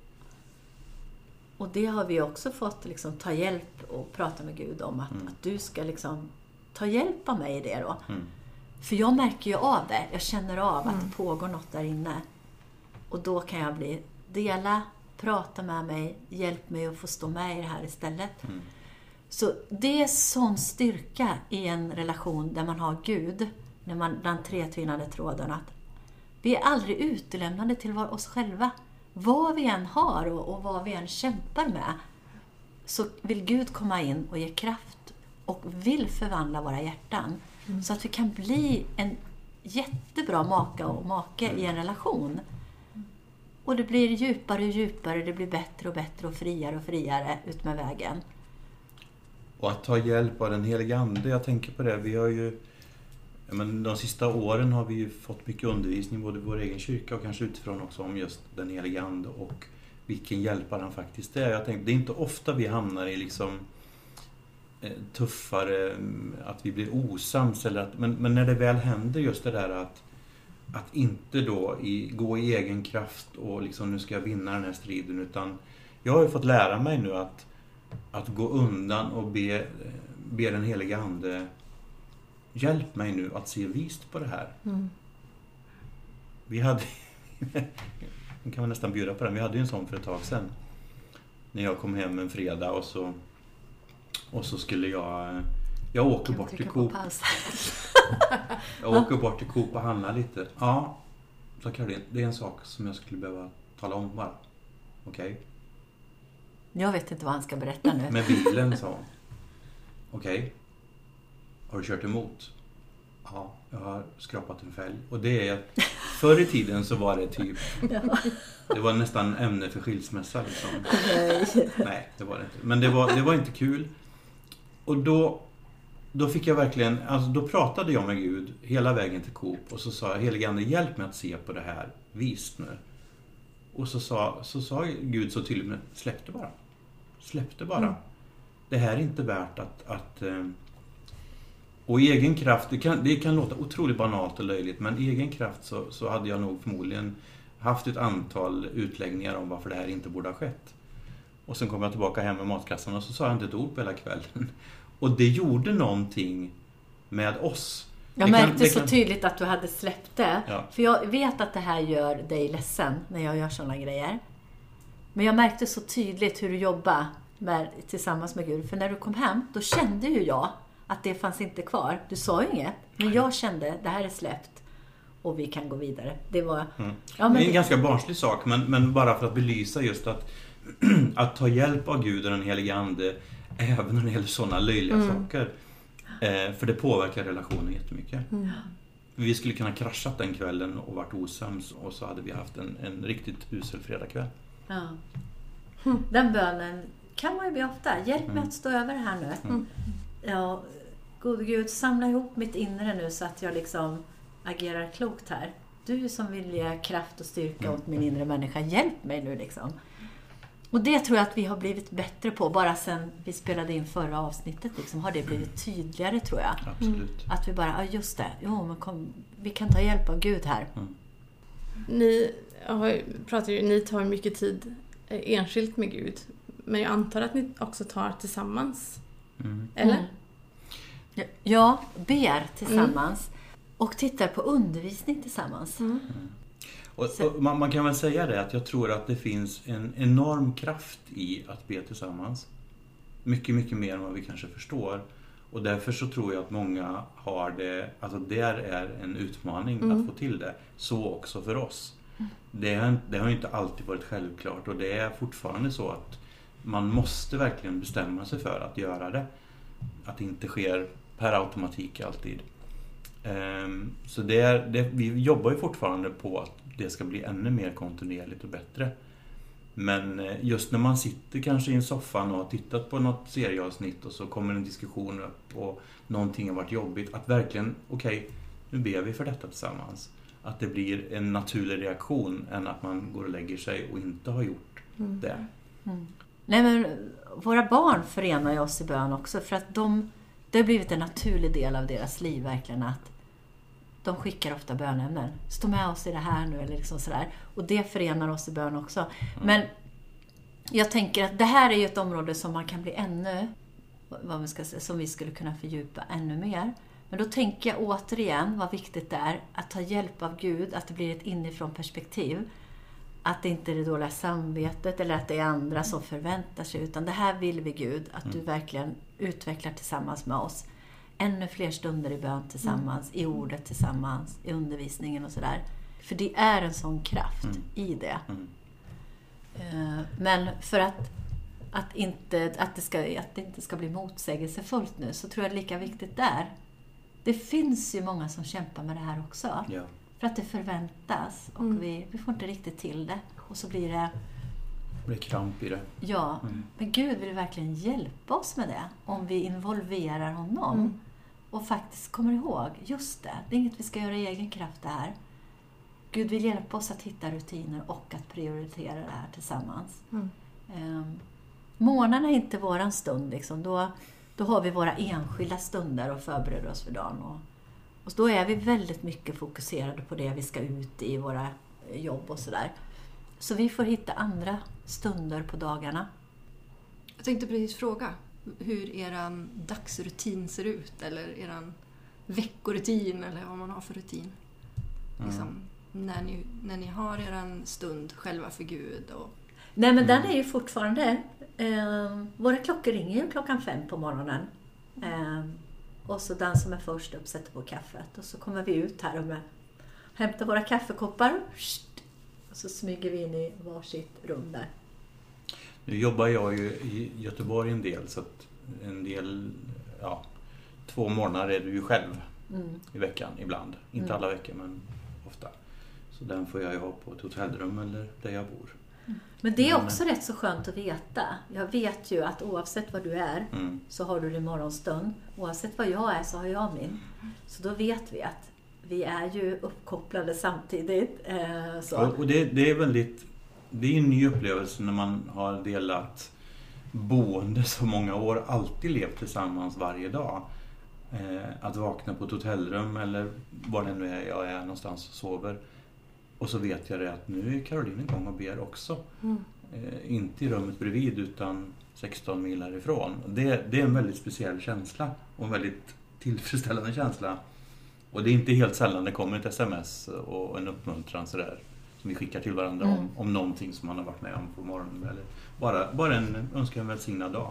Speaker 2: Och det har vi också fått liksom, ta hjälp och prata med Gud om. Att,
Speaker 1: Mm.
Speaker 2: att du ska liksom, ta hjälp av mig i det då.
Speaker 1: Mm.
Speaker 2: För jag märker ju av det. Jag känner av att
Speaker 3: Mm.
Speaker 2: det pågår något där inne. Och då kan jag bli dela, prata med mig, hjälp mig att få stå med i det här istället.
Speaker 1: Mm.
Speaker 2: Så det är sån styrka i en relation där man har Gud. När man, den tretvinnade tråden. Att vi är aldrig utelämnade till oss själva. Vad vi än har och, och vad vi än kämpar med. Så vill Gud komma in och ge kraft. Och vill förvandla våra hjärtan.
Speaker 3: Mm.
Speaker 2: Så att vi kan bli en jättebra maka och make i en relation. Och det blir djupare och djupare. Det blir bättre och bättre och friare och friare ut med vägen.
Speaker 1: Och att ta hjälp av den heliga ande, jag tänker på det. Vi har ju, men de sista åren har vi ju fått mycket undervisning, både i vår egen kyrka och kanske utifrån också, om just den heliga ande och vilken hjälpare han faktiskt är. Jag tänkte, det är inte ofta vi hamnar i liksom eh, tuffare, att vi blir osams, eller att, men, men när det väl händer just det där att, att inte då i, gå i egen kraft och liksom nu ska jag vinna den här striden, utan jag har ju fått lära mig nu att Att gå undan och be, be den heliga ande, hjälp mig nu att se vist på det här.
Speaker 3: Mm.
Speaker 1: Vi hade, nu kan man nästan bjuda på den, vi hade ju en sån för ett tag sedan. När jag kom hem en fredag och så, och så skulle jag, jag åker
Speaker 2: Kan
Speaker 1: bort till
Speaker 2: trycka
Speaker 1: Coop.
Speaker 2: på paus?
Speaker 1: Jag åker bort till Coop och handlar lite. Ja, sa Caroline, det är en sak som jag skulle behöva tala om bara. Okej? Okay.
Speaker 2: Jag vet inte vad han ska berätta nu.
Speaker 1: Med bilen, sa hon. Okej. Okay. Har du kört emot? Ja, jag har skrapat en fälg. Och det är, förr i tiden så var det typ,
Speaker 2: Ja.
Speaker 1: det var nästan ämne för skilsmässa liksom.
Speaker 2: Nej.
Speaker 1: Nej, det var det inte. Men det var, det var inte kul. Och då, då fick jag verkligen, alltså då pratade jag med Gud hela vägen till Coop. Och så sa jag, helige ande, hjälp mig att se på det här vist nu. Och så sa, så sa Gud så tydligt, men släpp det bara. Släpp det bara.
Speaker 3: Mm.
Speaker 1: Det här är inte värt att... att och i egen kraft, det kan, det kan låta otroligt banalt och löjligt, men i egen kraft så, så hade jag nog förmodligen haft ett antal utläggningar om varför det här inte borde ha skett. Och sen kom jag tillbaka hem med matkassan och så sa jag inte ett ord på hela kvällen. Och det gjorde någonting med oss.
Speaker 2: Jag
Speaker 1: Det kan-
Speaker 2: märkte
Speaker 1: det
Speaker 2: så
Speaker 1: kan-
Speaker 2: tydligt att du hade släppt det.
Speaker 1: Ja.
Speaker 2: För jag vet att det här gör dig ledsen när jag gör sådana grejer. Men jag märkte så tydligt hur du jobbar med, tillsammans med Gud. För när du kom hem, då kände ju jag att det fanns inte kvar. Du sa ju inget, men jag kände det här är släppt och vi kan gå vidare. Det var...
Speaker 1: Mm.
Speaker 2: Ja, men
Speaker 1: det är en
Speaker 2: det-
Speaker 1: ganska barnslig sak, men, men bara för att belysa just att, att ta hjälp av Gud och den heliga ande även när det gäller sådana löjliga
Speaker 3: Mm.
Speaker 1: saker. Eh, för det påverkar relationen jättemycket.
Speaker 3: Mm.
Speaker 1: Vi skulle kunna kraschat den kvällen och varit osams, och så hade vi haft en, en riktigt usel fredagkväll.
Speaker 2: Ja. Den bönen kan man ju be ofta. Hjälp mig
Speaker 1: Mm.
Speaker 2: att stå över det här nu.
Speaker 1: Mm.
Speaker 2: Ja, gode Gud, samla ihop mitt inre nu så att jag liksom agerar klokt här. Du som vill ge kraft och styrka
Speaker 1: Mm.
Speaker 2: åt min inre människa, hjälp mig nu liksom. Och det tror jag att vi har blivit bättre på. Bara sen vi spelade in förra avsnittet liksom, har det blivit tydligare, tror jag.
Speaker 1: Absolut.
Speaker 2: Att vi bara, ja just det, jo, men kom, vi kan ta hjälp av Gud här.
Speaker 1: Mm.
Speaker 3: Ni har, pratar ju, ni tar mycket tid eh, enskilt med Gud. Men jag antar att ni också tar tillsammans.
Speaker 1: Mm.
Speaker 3: Eller?
Speaker 2: Mm. Ja, ja, ber tillsammans. Och tittar på undervisning tillsammans.
Speaker 3: Mm.
Speaker 1: Och, och man, man kan väl säga det att jag tror att det finns en enorm kraft i att be tillsammans. Mycket, mycket mer än vad vi kanske förstår. Och därför så tror jag att många har det, alltså där är en utmaning mm. att få till det. Så också för oss. Mm. Det, har, det har inte alltid varit självklart och det är fortfarande så att man måste verkligen bestämma sig för att göra det. Att det inte sker per automatik alltid. Um, så det är, det, vi jobbar ju fortfarande på att det ska bli ännu mer kontinuerligt och bättre. Men just när man sitter kanske i en soffan och har tittat på något serieavsnitt och så kommer en diskussion upp och någonting har varit jobbigt. Att verkligen, okej, okay, nu ber vi för detta tillsammans. Att det blir en naturlig reaktion än att man går och lägger sig och inte har gjort mm. det.
Speaker 2: Mm. Nej, men våra barn förenar ju oss i bön också för att de, det har blivit en naturlig del av deras liv verkligen att de skickar ofta bönämnen. Stå med oss i det här nu eller liksom sådär. Och det förenar oss i bön också. Mm. Men jag tänker att det här är ju ett område som man kan bli ännu, vad man ska säga, som vi skulle kunna fördjupa ännu mer. Men då tänker jag återigen vad viktigt det är att ta hjälp av Gud, att det blir ett inifrån perspektiv. Att det inte är det dåliga samvetet eller att det är andra som förväntar sig. Utan det här vill vi Gud, att du verkligen utvecklar tillsammans med oss. Ännu fler stunder i bön tillsammans, mm. i ordet tillsammans, i undervisningen och sådär. För det är en sån kraft mm. i det. Mm. Uh, men för att, att, inte, att, det ska, att det inte ska bli motsägelsefullt nu så tror jag det är lika viktigt där. Det finns ju många som kämpar med det här också. Ja. För att det förväntas och mm. vi, vi får inte riktigt till det. Och så blir det...
Speaker 1: Det blir kramp i det.
Speaker 2: Ja, mm. men Gud vill verkligen hjälpa oss med det. Om vi involverar honom. Mm. Och faktiskt kommer ihåg, just det. Det är inget vi ska göra i egen kraft det här. Gud vill hjälpa oss att hitta rutiner och att prioritera det här tillsammans. Mm. Um, månaderna är inte våran stund. Liksom. Då, då har vi våra enskilda stunder och förbereder oss för dagen. Och, och då är vi väldigt mycket fokuserade på det vi ska ut i våra jobb och sådär. Så vi får hitta andra stunder på dagarna.
Speaker 4: Jag tänkte precis fråga hur eran dagsrutin ser ut. Eller eran veckorutin eller vad man har för rutin. Mm. Liksom, när, ni, när ni har eran stund själva för Gud. Och...
Speaker 2: Nej men den är ju fortfarande... Eh, våra klockor ringer ju klockan fem på morgonen. Eh, och så den som är först upp sätter på kaffet. Och så kommer vi ut här och med, hämtar våra kaffekoppar. Och så smyger vi in i varsitt rum där.
Speaker 1: Nu jobbar jag ju i Göteborg en del så att en del, ja, två månader är du ju själv mm. i veckan ibland. Inte mm. alla veckor men ofta. Så den får jag ju ha på ett hotellrum eller där jag bor.
Speaker 2: Mm. Men det är också men, rätt så skönt att veta. Jag vet ju att oavsett vad du är mm. så har du din morgonstund. Oavsett vad jag är så har jag min. Så då vet vi att vi är ju uppkopplade samtidigt. Eh, så.
Speaker 1: Och, och det, det är väldigt... Det är en ny upplevelse när man har delat boende så många år. Alltid levt tillsammans varje dag. Eh, att vakna på ett hotellrum eller var det nu är jag är någonstans och sover. Och så vet jag det att nu är Caroline igång och ber också. Mm. Eh, inte i rummet bredvid utan sexton mil härifrån. Det, det är en väldigt speciell känsla och en väldigt tillfredsställande känsla. Och det är inte helt sällan det kommer ett sms och en uppmuntran sådär, som vi skickar till varandra mm. om, om någonting som man har varit med om på morgonen. Eller bara, bara en önskar en välsignad dag.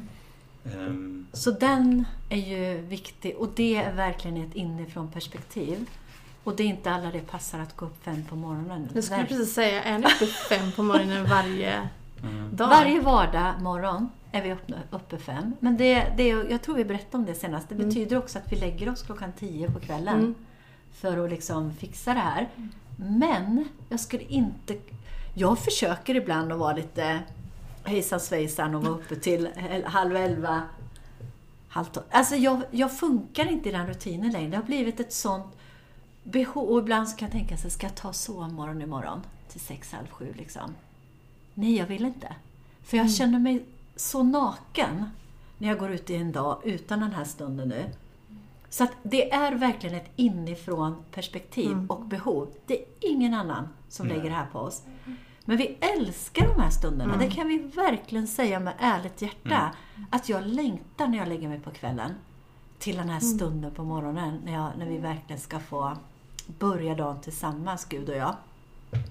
Speaker 1: Mm. Um.
Speaker 2: Så den är ju viktig och det är verkligen ett inifrån perspektiv. Och det är inte alla det passar att gå upp fem på morgonen.
Speaker 3: Jag skulle precis säga, är ni uppe fem på morgonen varje mm. dag?
Speaker 2: Varje vardag morgon är vi uppe, uppe fem. Men det, det, jag tror vi berättade om det senast. Det mm. betyder också att vi lägger oss klockan tio på kvällen. Mm. För att liksom fixa det här. Men jag skulle inte... Jag försöker ibland att vara lite hejsan svejsan och vara uppe till halv elva. Halv tolv. Alltså jag, jag funkar inte i den rutinen längre. Det har blivit ett sånt behov. Och ibland så kan jag tänka sig, ska jag ta sovmorgon imorgon till sex, halv sju liksom? Nej, jag vill inte. För jag mm. känner mig så naken när jag går ut i en dag utan den här stunden nu. Så att det är verkligen ett inifrån perspektiv mm. och behov. Det är ingen annan som mm. lägger det här på oss. Men vi älskar de här stunderna. Mm. Det kan vi verkligen säga med ärligt hjärta. Mm. Att jag längtar när jag lägger mig på kvällen till den här stunden på morgonen. När, jag, när vi verkligen ska få börja dagen tillsammans, Gud och jag.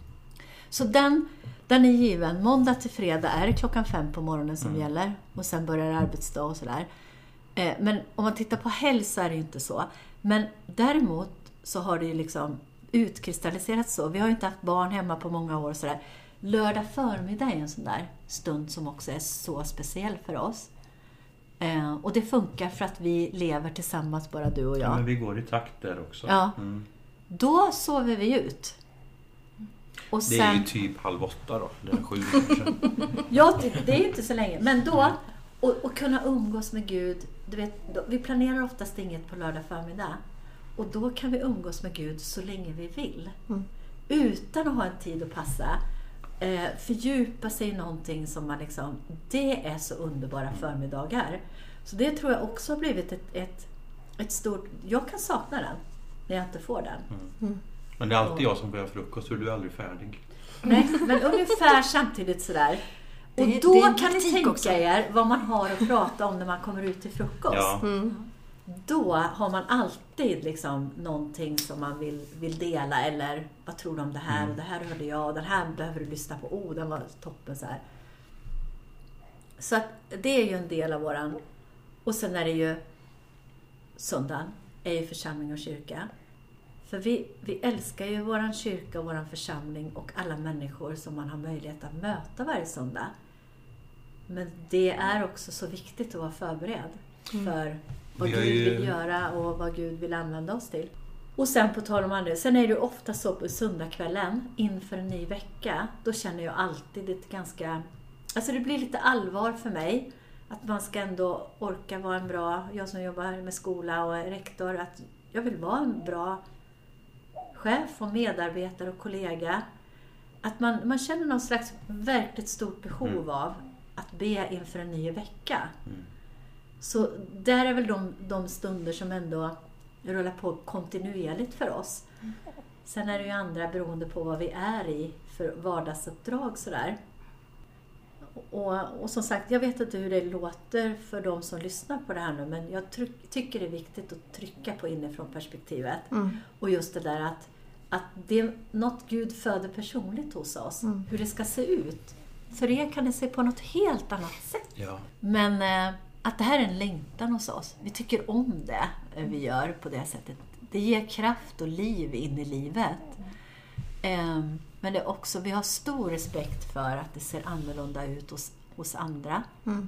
Speaker 2: Så den, den är given. Måndag till fredag är det klockan fem på morgonen som
Speaker 1: Mm.
Speaker 2: gäller. Och sen börjar arbetsdag och sådär. Eh, men om man tittar på helg så är det ju inte så. Men däremot så har det ju liksom utkristalliserats så. Vi har ju inte haft barn hemma på många år och sådär. Lördag förmiddag är en sån där stund som också är så speciell för oss. Eh, och det funkar för att vi lever tillsammans, bara du och jag.
Speaker 1: Ja, men vi går i takt där också.
Speaker 2: Ja.
Speaker 1: Mm.
Speaker 2: Då sover vi ut. Och
Speaker 1: Det är
Speaker 2: sen,
Speaker 1: ju typ halv åtta då. Det är sju kanske.
Speaker 2: ja, det är ju inte så länge. Men då, och, och kunna umgås med Gud. Du vet, då, vi planerar oftast inget på lördag förmiddag. Och då kan vi umgås med Gud så länge vi vill.
Speaker 3: Mm.
Speaker 2: Utan att ha en tid att passa. Eh, fördjupa sig i någonting som man liksom... Det är så underbara förmiddagar. Så det tror jag också har blivit ett, ett, ett stort... Jag kan sakna den när jag inte får den.
Speaker 3: Mm.
Speaker 1: Men det är alltid jag som får göra frukost, så du är aldrig färdig.
Speaker 2: Nej, men ungefär samtidigt sådär. Och
Speaker 4: Det-
Speaker 2: då
Speaker 4: det är en
Speaker 2: kan ni
Speaker 4: praktik
Speaker 2: tänka
Speaker 4: också.
Speaker 2: er vad man har att prata om när man kommer ut till frukost.
Speaker 1: Ja.
Speaker 3: Mm.
Speaker 2: Då har man alltid liksom någonting som man vill, vill dela. Eller vad tror du om det här?
Speaker 1: Mm.
Speaker 2: Och det här hörde jag. Och den här behöver du lyssna på. Oh, den var toppen så här. Så att det är ju en del av våran. Och sen är det ju söndagen. Är ju församling och kyrka. För vi, vi älskar ju våran kyrka och våran församling. Och alla människor som man har möjlighet att möta varje söndag. Men det är också så viktigt att vara förberedd.
Speaker 3: Mm.
Speaker 2: För vad
Speaker 1: Vi har
Speaker 2: Gud
Speaker 1: ju-
Speaker 2: vill göra och vad Gud vill använda oss till. Och sen på tal om andra, sen är det ju ofta så på söndagskvällen inför en ny vecka, då känner jag alltid ett ganska, alltså det blir lite allvar för mig att man ska ändå orka vara en bra, jag som jobbar med skola och är rektor, att jag vill vara en bra chef och medarbetare och kollega. Att man, man känner någon slags verkligt stort behov
Speaker 1: Mm.
Speaker 2: av att be inför en ny vecka.
Speaker 1: Mm.
Speaker 2: Så där är väl de, de stunder som ändå rullar på kontinuerligt för oss. Sen är det ju andra beroende på vad vi är i för vardagsuppdrag sådär. Och, och som sagt, jag vet inte hur det låter för de som lyssnar på det här nu, men jag tryck, tycker det är viktigt att trycka på inifrån perspektivet.
Speaker 3: Mm.
Speaker 2: Och just det där att, att det är något Gud föder personligt hos oss.
Speaker 3: Mm.
Speaker 2: Hur det ska se ut. För er kan det se på något helt annat sätt.
Speaker 1: Ja.
Speaker 2: Men eh, att det här är en längtan hos oss. Vi tycker om det eh, vi gör på det sättet. Det ger kraft och liv in i livet. Eh, men det är också, vi har stor respekt för att det ser annorlunda ut hos, hos andra.
Speaker 3: Mm.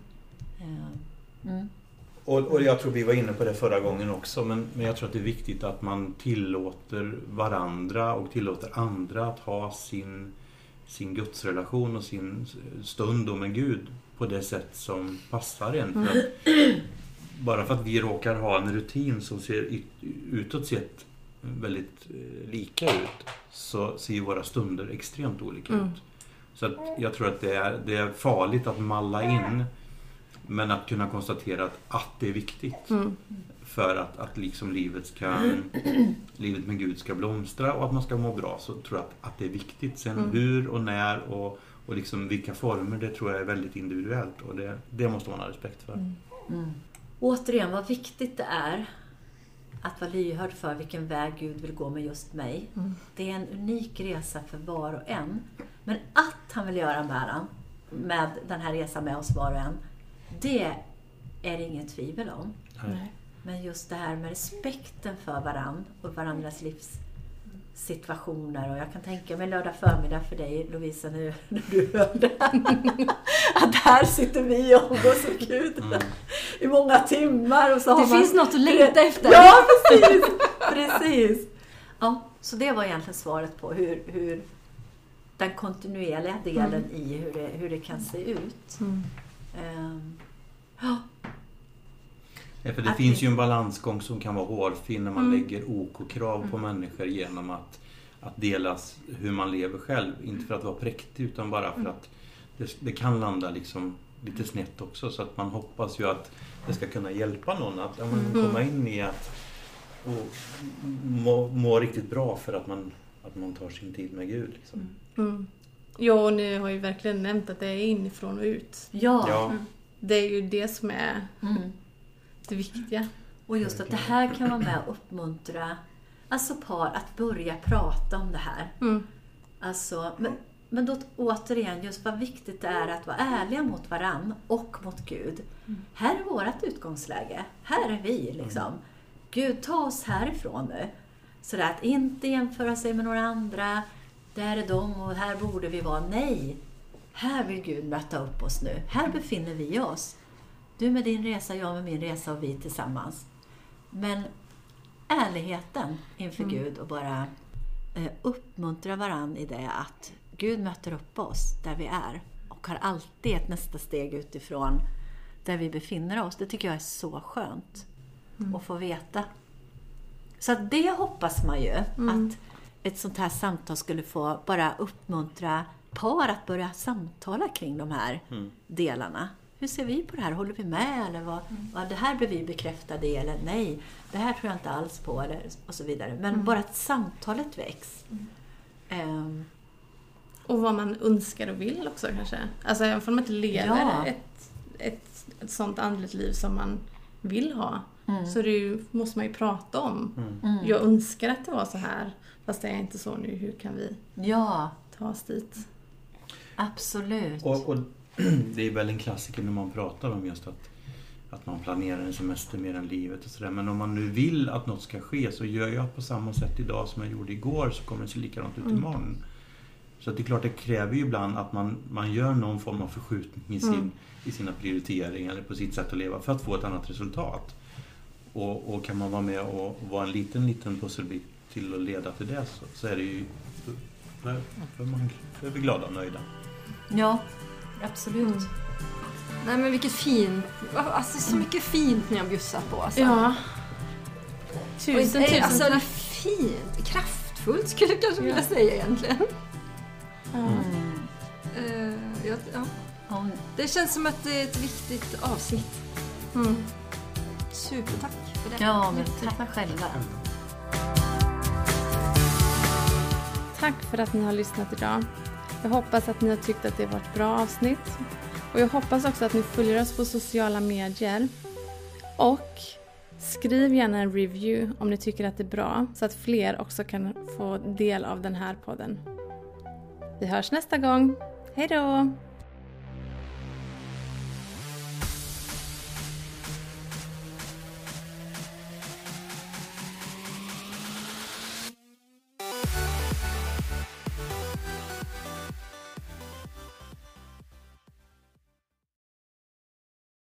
Speaker 2: Eh, mm.
Speaker 1: Och, och jag tror vi var inne på det förra gången också, men, men jag tror att det är viktigt att man tillåter varandra och tillåter andra att ha sin, sin gudsrelation och sin stund med Gud på det sätt som passar en. För att, bara för att vi råkar ha en rutin som ser ut, utåt sett väldigt eh, lika ut, så ser ju våra stunder extremt olika
Speaker 3: Mm.
Speaker 1: ut. Så att jag tror att det är, det är farligt att malla in, men att kunna konstatera att, att det är viktigt
Speaker 3: Mm.
Speaker 1: för att, att liksom livet, ska, livet med Gud ska blomstra och att man ska må bra, så tror jag att, att det är viktigt. Sen
Speaker 3: Mm.
Speaker 1: hur och när och, och liksom vilka former, det tror jag är väldigt individuellt, och det, det måste man ha respekt för.
Speaker 3: Mm.
Speaker 2: Mm. Återigen, vad viktigt det är att vara lyhörd för vilken väg Gud vill gå med just mig.
Speaker 3: Mm.
Speaker 2: Det är en unik resa för var och en. Men att han vill göra med, den, med den här resan med oss var och en, det är det inget tvivel om.
Speaker 3: Nej.
Speaker 2: Men just det här med respekten för varann och varandras livssituationer. Och jag kan tänka mig lördag förmiddag för dig, Lovisa, nu när du hörde att här sitter vi och umgås med Gud
Speaker 1: Mm.
Speaker 2: i många timmar. Och så har
Speaker 4: Det
Speaker 2: man...
Speaker 4: finns något att längta efter.
Speaker 2: Ja, precis! precis. Ja, så det var egentligen svaret på hur, hur den kontinuerliga delen
Speaker 3: Mm.
Speaker 2: i hur det, hur det kan se ut.
Speaker 3: Mm.
Speaker 2: Um, ja.
Speaker 1: Ja, för det
Speaker 2: Att
Speaker 1: finns
Speaker 2: vi-
Speaker 1: ju en balansgång som kan vara hårfin när man
Speaker 3: Mm.
Speaker 1: lägger OK-krav på människor genom att, att delas hur man lever själv. Inte för att vara präktig, utan bara för att det, det kan landa liksom lite snett också. Så att man hoppas ju att det ska kunna hjälpa någon att ja, men,
Speaker 3: Mm.
Speaker 1: komma in i att och må, må riktigt bra för att man, att man tar sin tid med Gud. Liksom.
Speaker 3: Mm. Ja, och ni har ju verkligen nämnt att det är inifrån och ut.
Speaker 2: Ja.
Speaker 1: Ja,
Speaker 3: Det är ju det som är
Speaker 2: Mm.
Speaker 3: det viktiga.
Speaker 2: Och just att det här kan vara med och uppmuntra alltså par att börja prata om det här.
Speaker 3: Mm.
Speaker 2: Alltså, men men då återigen just vad viktigt det är att vara ärliga mot varann och mot Gud. Mm. Här är vårt utgångsläge. Här är vi liksom. Mm. Gud, ta oss härifrån nu. Så att inte jämföra sig med några andra. Där är de och här borde vi vara. Nej, här vill Gud möta upp oss nu. Här befinner vi oss. Du med din resa, jag med min resa och vi tillsammans. Men ärligheten inför mm. Gud och bara eh, uppmuntra varann i det att Gud möter upp oss där vi är. Och har alltid ett nästa steg utifrån där vi befinner oss. Det tycker jag är så skönt mm. att få veta. Så att det hoppas man ju mm. att ett sånt här samtal skulle få bara uppmuntra par att börja samtala kring de här mm. delarna. Hur ser vi på det här? Håller vi med? Eller vad, mm. vad det här blir vi bekräftade i? Eller nej, det här tror jag inte alls på. Eller, och så vidare. Men mm. bara att samtalet väcks. Mm. Um,
Speaker 3: och vad man önskar och vill också kanske. Alltså även om man inte lever ja. ett, ett, ett sånt andligt liv som man vill ha. Mm. Så det måste man ju prata om. Mm. Jag önskar att det var så här. Fast det är inte så nu. Hur kan vi
Speaker 2: ja.
Speaker 3: ta oss dit?
Speaker 2: Absolut.
Speaker 1: Och, och det är väl en klassiker när man pratar om just att, att man planerar en semester mer än livet och sådär. Men om man nu vill att något ska ske så gör jag på samma sätt idag som jag gjorde igår, så kommer det se likadant ut mm. imorgon. Så att det är klart, det kräver ju ibland att man, man gör någon form av förskjutning i, sin, mm. i sina prioriteringar eller på sitt sätt att leva för att få ett annat resultat. Och, och kan man vara med och, och vara en liten, liten pusselbit till att leda till det, så, så är det ju för, för man, för är vi glada och nöjda.
Speaker 2: Ja, absolut. Mm.
Speaker 4: Nej men vilket fint, alltså så mycket fint ni har bjussat på. Alltså.
Speaker 3: Ja. Tusen,
Speaker 4: inte,
Speaker 3: tusen
Speaker 4: alltså det är fint, kraftfullt skulle jag kanske ja. vilja säga egentligen. Mm. Uh, ja, ja. Mm. Det känns som att det är ett viktigt avsnitt. Mm. Supertack för det.
Speaker 2: Ja, men tack själva.
Speaker 3: Tack för att ni har lyssnat idag. Jag hoppas att ni har tyckt att det var ett bra avsnitt. Och jag hoppas också att ni följer oss på sociala medier. Och skriv gärna en review om ni tycker att det är bra. Så att fler också kan få del av den här podden. Vi hörs nästa gång. Hej då!